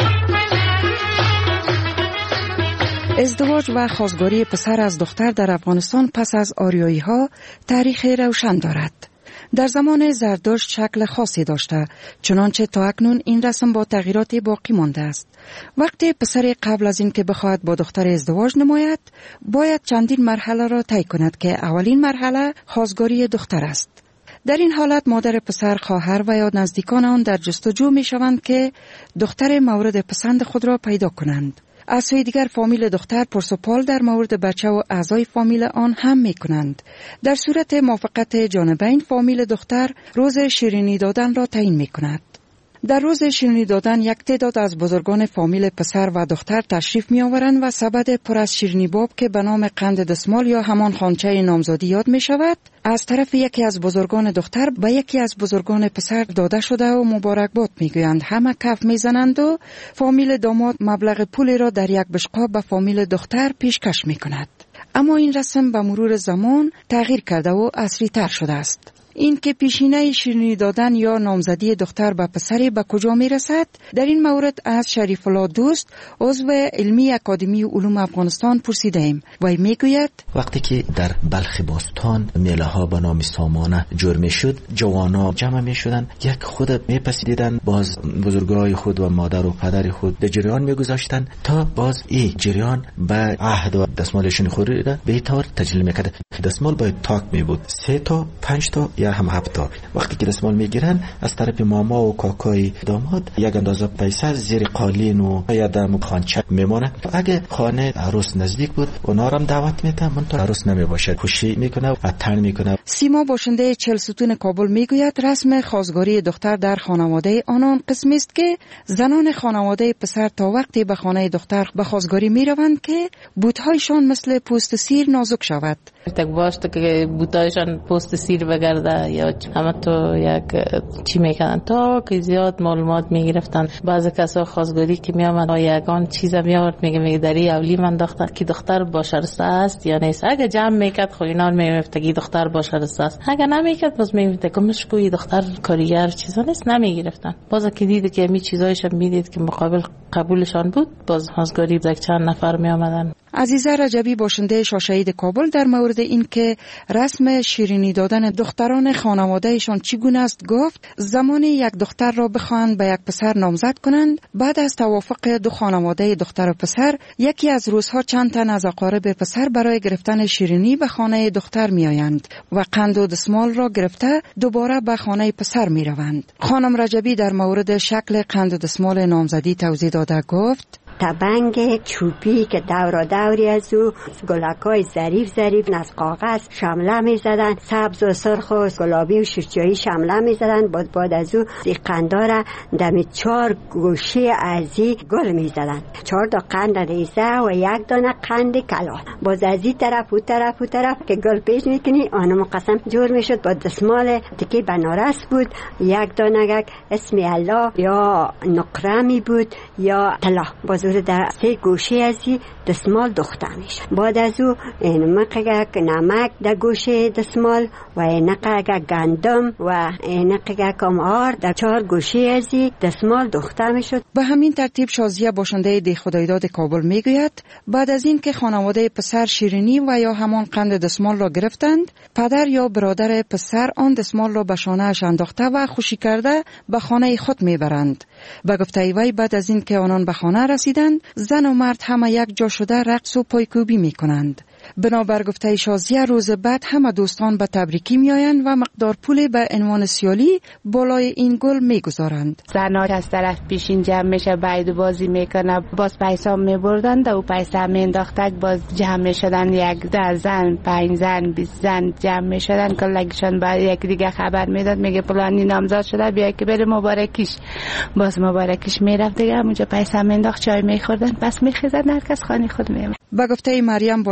ازدواج و خواستگاری پسر از دختر در افغانستان پس از آریایی ها تاریخ روشن دارد. در زمان زردشت شکل خاصی داشته، چنانچه تا اکنون این رسم با تغییرات باقی مانده است. وقتی پسر قبل از این که بخواهد با دختر ازدواج نماید، باید چندین مرحله را طی کند که اولین مرحله خواستگاری دختر است. در این حالت مادر پسر، خواهر و یا نزدیکان آن در جستجو می شوند که دختر مورد پسند خود را پیدا کنند. از سوی دیگر فامیل دختر پرسپال در مورد بچه و اعضای فامیل آن هم می کنند. در صورت موافقت جانبین فامیل دختر روز شیرینی دادن را تعیین می کند. در روز شیرینی دادن یک تعداد از بزرگان فامیل پسر و دختر تشریف می آورند و سبد پر از شیرینی باب که به نام قند دستمال یا همان خوانچه نامزادی یاد می شود، از طرف یکی از بزرگان دختر به یکی از بزرگان پسر داده شده و مبارکباد می گویند. همه کف می زنند و فامیل داماد مبلغ پولی را در یک بشقاب به فامیل دختر پیشکش می کند. اما این رسم به مرور زمان تغییر کرده و عصری تر شده است. این که پیشینه شیرینی دادن یا نامزدی دختر به پسری به کجا می رسد؟ در این مورد از شریف الله دوست، عضو علمی اکادمی علوم افغانستان پرسیده ایم. وی می گوید وقتی که در بلخ باستان میله ها به نام سامانه جور می شد، جوانا جمع می شدن، یک خود می پسیدن، باز بزرگای خود و مادر و پدر خود در جریان می گذاشتن تا باز این جریان به عهد و دستمالشون خورده به طور تجلیل می کرده. دستمال باید تاک می بود، 3 تا 5 تا یا هم 7 تا. وقتی که دستمال میگیرن از طرف ماما و کاکای داماد یک اندازه پیسه زیر قالین و یا دم خانچه میمونه. اگه خانه عروس نزدیک بود اونا هم دعوت میده، منتها عروس نمیباشد، خوشی میکنه و تن میکنه. سیما باشنده 40 ستون کابل میگوید رسم خواستگاری دختر در خانواده آنان قسمی است که زنان خانواده پسر تا وقتی به خانه دختر به خواستگاری میروند که بوتهایشان مثل پوست سیر نازک شود. تک باشد که بوتایشان پوست سیر بگرده یا همه تو یک چی میکنن تا که زیاد معلومات میگرفتن. بعضی کسا خواستگاری که میامد یگان چیز میارد میگه دری اولی من دختر که دختر با شرسته است یا نیست. اگه جمع میکرد خو اینا میگفت که دختر با شرسته است، اگه نمیکرد باز میگفت که مشکوی دختر کاریگر چیزا نیست، نمیگرفتن. باز که دید که می چیزایش میدید که مقابل قبولشان بود، باز خواستگاری یک چند نفر میامدن. عزیزه رجبی باشنده شاشهید کابل در مورد این که رسم شیرینی دادن دختران خانوادهشان چگونه است گفت زمانی یک دختر را بخواهند به یک پسر نامزد کنند، بعد از توافق دو خانواده دختر و پسر یکی از روزها چند تن از اقارب پسر برای گرفتن شیرینی به خانه دختر می آیند و قند و دستمال را گرفته دوباره به خانه پسر می روند. خانم رجبی در مورد شکل قند و دستمال نامزدی توضیح داده گفت تبنگ چوبی که دورا دوری از او گلکای ظریف از کاغذ شمله می زدن، سبز و سرخ و گلابی و شجاعی شمله می زدن. بعد از او قندا را دم 4 گوشه ارزی گل می زدن، 4 تا قند ریزه و 1 دانه قند کلان. باز از این طرف و طرف که گل پیش میکنی آنو مقسم جور می شد. با دستمال تکی بنارس بود، 1 دانه اسم الله یا نقره می بود یا طلا. باز در 3 گوشه ازی دستمال دخته میشه. بعد از او نمک در گوشه دستمال و نمک گندم و نمک آر در 4 گوشه ازی دستمال دخته میشد. به همین ترتیب شازیه باشنده دی خدایداد کابل میگوید بعد از این که خانواده پسر شیرینی و یا همان قند دستمال را گرفتند، پدر یا برادر پسر آن دستمال را به شانه‌اش انداخته و خوشی کرده به خانه خود میبرند. به گفته وی بعد از این که آنان به خانه رسیدند، زن و مرد همه یک جا شده رقص و پایکوبی می کنند. بنابر گفته شازیه روز بعد همه دوستان به تبریکی می آیند و مقدار پول به عنوان سیالی بالای این گل می گذارند. زنها از طرف پیشین جمع میشه، باید بازی میکنه، باز پیسا می بردند و پیسا می انداختک، باز جمع می شدن 10 زن 5 زن 20 زن جمع می شدن. کلگشان بعد یک دیگه خبر میداد میگه فلانی نامزد شده بیا که بره مبارکیش. باز مبارکیش میرفت دیگه اونجا پیسا می انداخت، چای می خوردن، بس می خیزد هر کس خانه خود می. به گفته مریم باشنده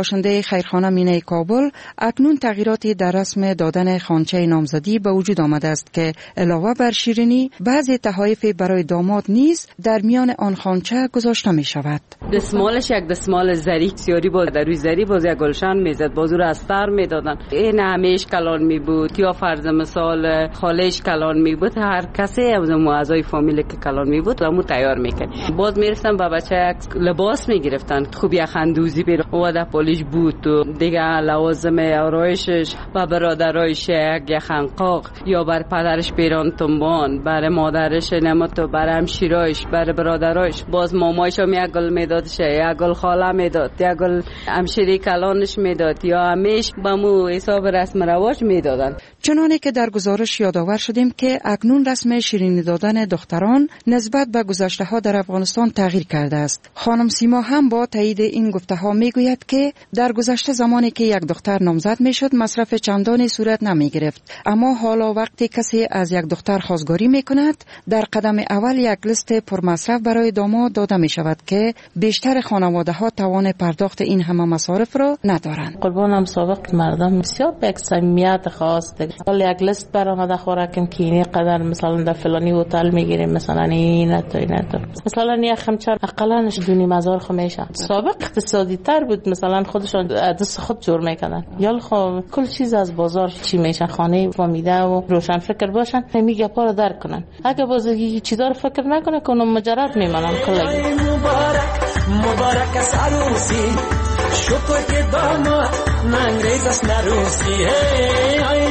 خیرخانه مینه کابل اکنون تغییراتی در رسم دادن خوانچه نامزدی به وجود آمده است که علاوه بر شیرینی بعضی تحایف برای داماد نیز در میان آن خوانچه گذاشته می شود. دستمالش یک دستمال زری سیاری بود، در روی زری باز یک گلشن میزد، باز رو استر میدادن. این همیش کلان می بود یا فرض مثال خالش کلان می بود، هر کسی از اعضای فامیل که کلان می بود همون تیار میکرد. باز میرفتن با بچه لباس میگرفتن، خوب یک خندوزی بیر و در پالیش بود و دیگه لوازم آرایشش و برادرایش یک خنقاق یا بر پدرش پیران تنبان، بر مادرش نمت و بر همشیرایش، بر برادرایش باز مامایش هم یک گل میدادش، یک گل خاله میداد، یک گل همشیری کلانش میداد یا همیش با مو حساب رسم رواج میدادن. چنانه که در گزارش یادآور شدیم که اکنون رسم شیرینی دادن دختران نسبت به گذشته ها در افغانستان تغییر کرده است. خانم سیما هم با تایید این گفته ها میگوید که در گذشته زمانی که یک دختر نامزد میشد مصرف چندانی صورت نمی گرفت، اما حالا وقتی کسی از یک دختر خواستگاری میکند در قدم اول یک لیست پرمصرف برای داماد داده می شود که بیشتر خانواده ها توان پرداخت این همه مصارف را ندارند. قربانم سابق مردم بسیار به یک صمیمیت خاص دارند. حالا یک لیست برآمده خوراکم که اینی قدر مثلا در فلانی هتل میگیریم، مثلا این تو این تو، مثلا یک خمچه اقلانش دونی مزار خو میشه. سابق اقتصادی تر بود، مثلا خودشون دست خود جور میکنن، یا خب کل چیز از بازار چی میشه، خانه فامیده و روشن فکر باشن میگه پارو درک کنن. اگه بازی چیزا رو فکر نکنه که اونم مجرد میمانن. کلا مبارک از عروسی شکر که داماد ننگریز است نروسی. ای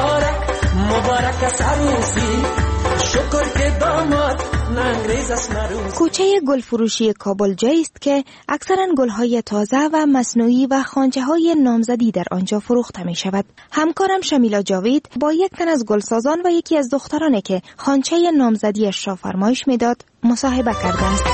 مبارک از عروسی شکر که داماد ننگریز است نروسی. کوچه گل فروشی کابل جایی است که اکثرا گل‌های تازه و مصنوعی و خوانچه‌های نامزدی در آنجا فروخته می شود. همکارم شمیلا جاوید با یک تن از گلسازان و یکی از دخترانی که خوانچه نامزدیش را فرمایش میداد مصاحبه کرده است.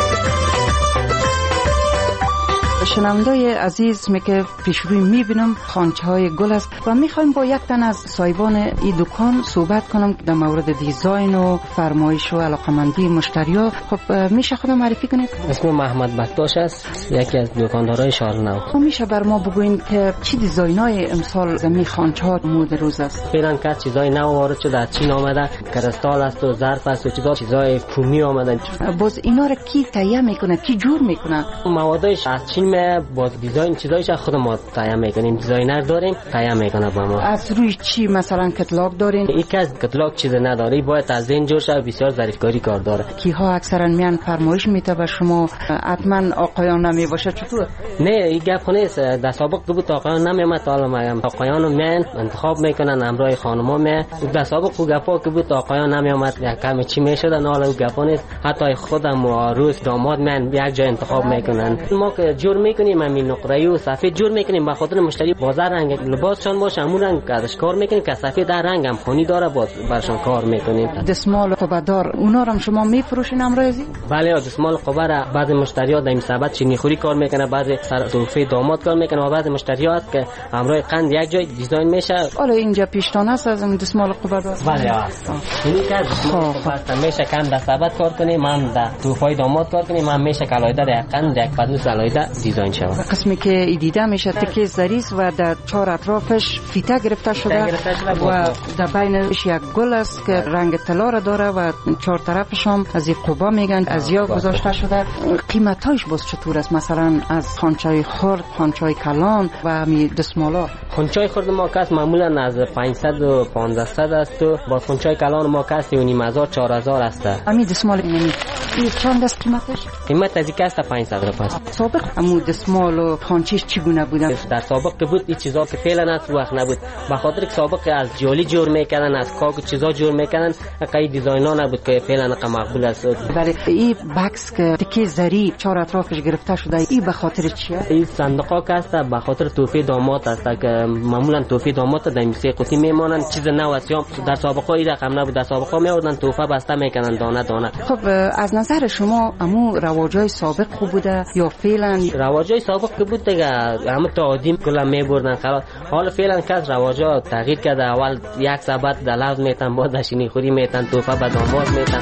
شنوندای عزیز که پیش روی میبینم خوانچه های گل است و میخوایم با یک تن از صاحبان این دکان صحبت کنم در مورد دیزاین و فرمایش و علاقمندی مشتریا. خب میشه خودم معرفی کنید؟ اسم محمد بکتاش است، یکی از دکاندارای شارنو. میشه بر ما بگوین که چی دیزاینای امسال زمین خوانچه ها مورد روز است؟ فعلا که چیزای نو وارد شده، از چین آمده، کریستال است و ظرف است و چیزای کومی آمدن. باز اینا رو کی تهیه میکنه، کی جور میکنه؟ موادش از چین باز دیزاین چیزایش خود ما تهیه میکنیم، دیزاینر داریم تهیه میکنه با ما. از روی چی مثلا کتلاگ دارین؟ یک از کتلاگ چیز نداری، باید از این جور شد، بسیار ظریفکاری کار داره. کیها اکثرا میان فرمایش میته به شما؟ حتما آقایان نمی باشه چطور؟ نه این گپ نیست، در سابق بود آقایان نمیومد، حالا میگم آقایانو میان انتخاب میکنن همراه خانما می. در سابق گپا که بود آقایان نمیومد، یک کم چی میشدن، حالا گپا نیست، حتی خودم عروس داماد میان یک جای انتخاب میکنن. ما که جور میکنیم همین نقره‌ای و سفید جور میکنیم به خاطر مشتری بازار رنگ لباسشون باشه، همون رنگ کارش کار میکنیم که سفید در رنگ هم خونی داره باز برشون کار میکنیم. دستمال قبادار اونا رو هم شما میفروشین امروزی؟ بله دستمال قبا را بعضی مشتری‌ها در مسابقات چینی خوری کار میکنه، بعضی سر تحفه داماد کار میکنه و بعضی مشتری‌ها که همراه قند یک جای دیزاین میشه. حالا اینجا پیشتان است از دستمال قبادار؟ بله این که دستمال قبا میشه کم در مسابقات کار کنیم، من در تحفه داماد کار کنیم، من میشه کلایده یک قند یک پدوس علایده دیزاین شه. قسمی که دیده میشه تکه زریز و در چهار اطرافش فیته گرفته شده و در بینش یک گل است که رنگ طلا را داره و چهار طرفش هم از این قبا میگن از یا گذاشته شده. قیمتاش باز چطور است؟ مثلا از خوانچه خرد، خوانچه کلان و می دستمالا؟ خوانچه خرد ما کاست معمولا از 500 و 1500 است و با خوانچه کلان ما کاست 3000 4000 است. همین دستمال این چند است قیمتش؟ قیمت از کاست 500 روپیه است. سابق همون دستمال و خوانچه‌اش چگونه بودن؟ در سابق که بود این چیزا که فعلا از وقت نبود، به خاطر که سابق از جولی جور میکردن، از کاغذ چیزا جور میکردن، قای دیزاینا نبود که فعلا مقبول است. ولی این بکس که تکه زری چهار اطرافش گرفته شده این به خاطر چیه؟ این صندوقا که است به خاطر تحفه داماد است که معمولا تحفه داماد در میسه قوطی میمونن، چیز نو است. در سابقا این رقم نبود، در سابقا میوردن تحفه بسته میکنن دانه دانه. خب از نظر شما امو رواجای سابق خوب بوده یا فعلا؟ رواجای سابق که بود دیگه همه تعادیم کلا میبردن خلاص. حالا فعلا کس رواجا تغییر کرده، اول یک سبت در لفظ میتن، بعد شینی خوری میتن، تحفه به داماد میتن.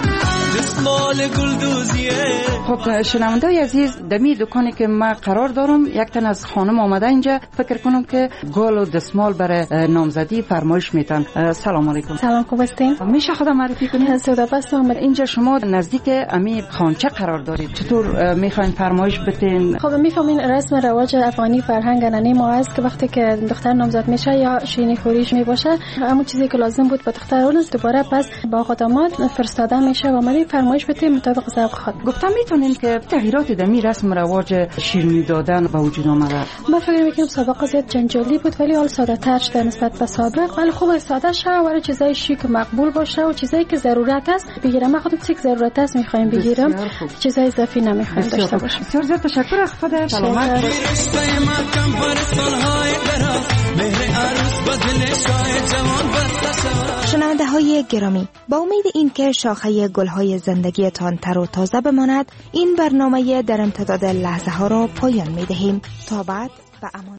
دستمال گلدوزیه. خب شنونده‌ی عزیز، دمی دکانی که ما قرار دارم، یک تن از خانم آمده اینجا، فکر کنم که گل و دستمال برای نامزدی فرمایش میتن. سلام علیکم. سلام، خوب هستین؟ میشه خودم معرفی کنید؟ سودابست آمد. اینجا شما نزدیک امی خانچه قرار دارید، چطور میخواین فرمایش بتین؟ خب میفهمین رسم رواج افغانی فرهنگ انانی ما است که وقتی که دختر نامزد میشه یا شیرینی خوریش میباشه، همون چیزی که لازم بود به دختر اون دوباره پس با آقا داماد فرستاده میشه و ما فرمایش بتیم مطابق ذوق خود. گفتم میتونین که تغییرات در می رسم رواج شیرینی دادن به وجود آمده. من فکر میکنم سابقا زیاد جنجالی بود ولی حال ساده تر شده نسبت به سابق، ولی خوب ساده شه و چیزای شیک مقبول باشه و چیزایی که ضرورت است بگیرم. ما خودم چیزی که ضرورت است میخوایم بگیرم، چیزای اضافی نمیخوایم داشته باشیم. بسیار زیاد تشکر از خدا. سلامت. شنونده های گرامی، با امید اینکه شاخه گلهای زندگیتان تر و تازه بماند، این برنامه در امتداد لحظه ها را پایان می دهیم. تا بعد و امان.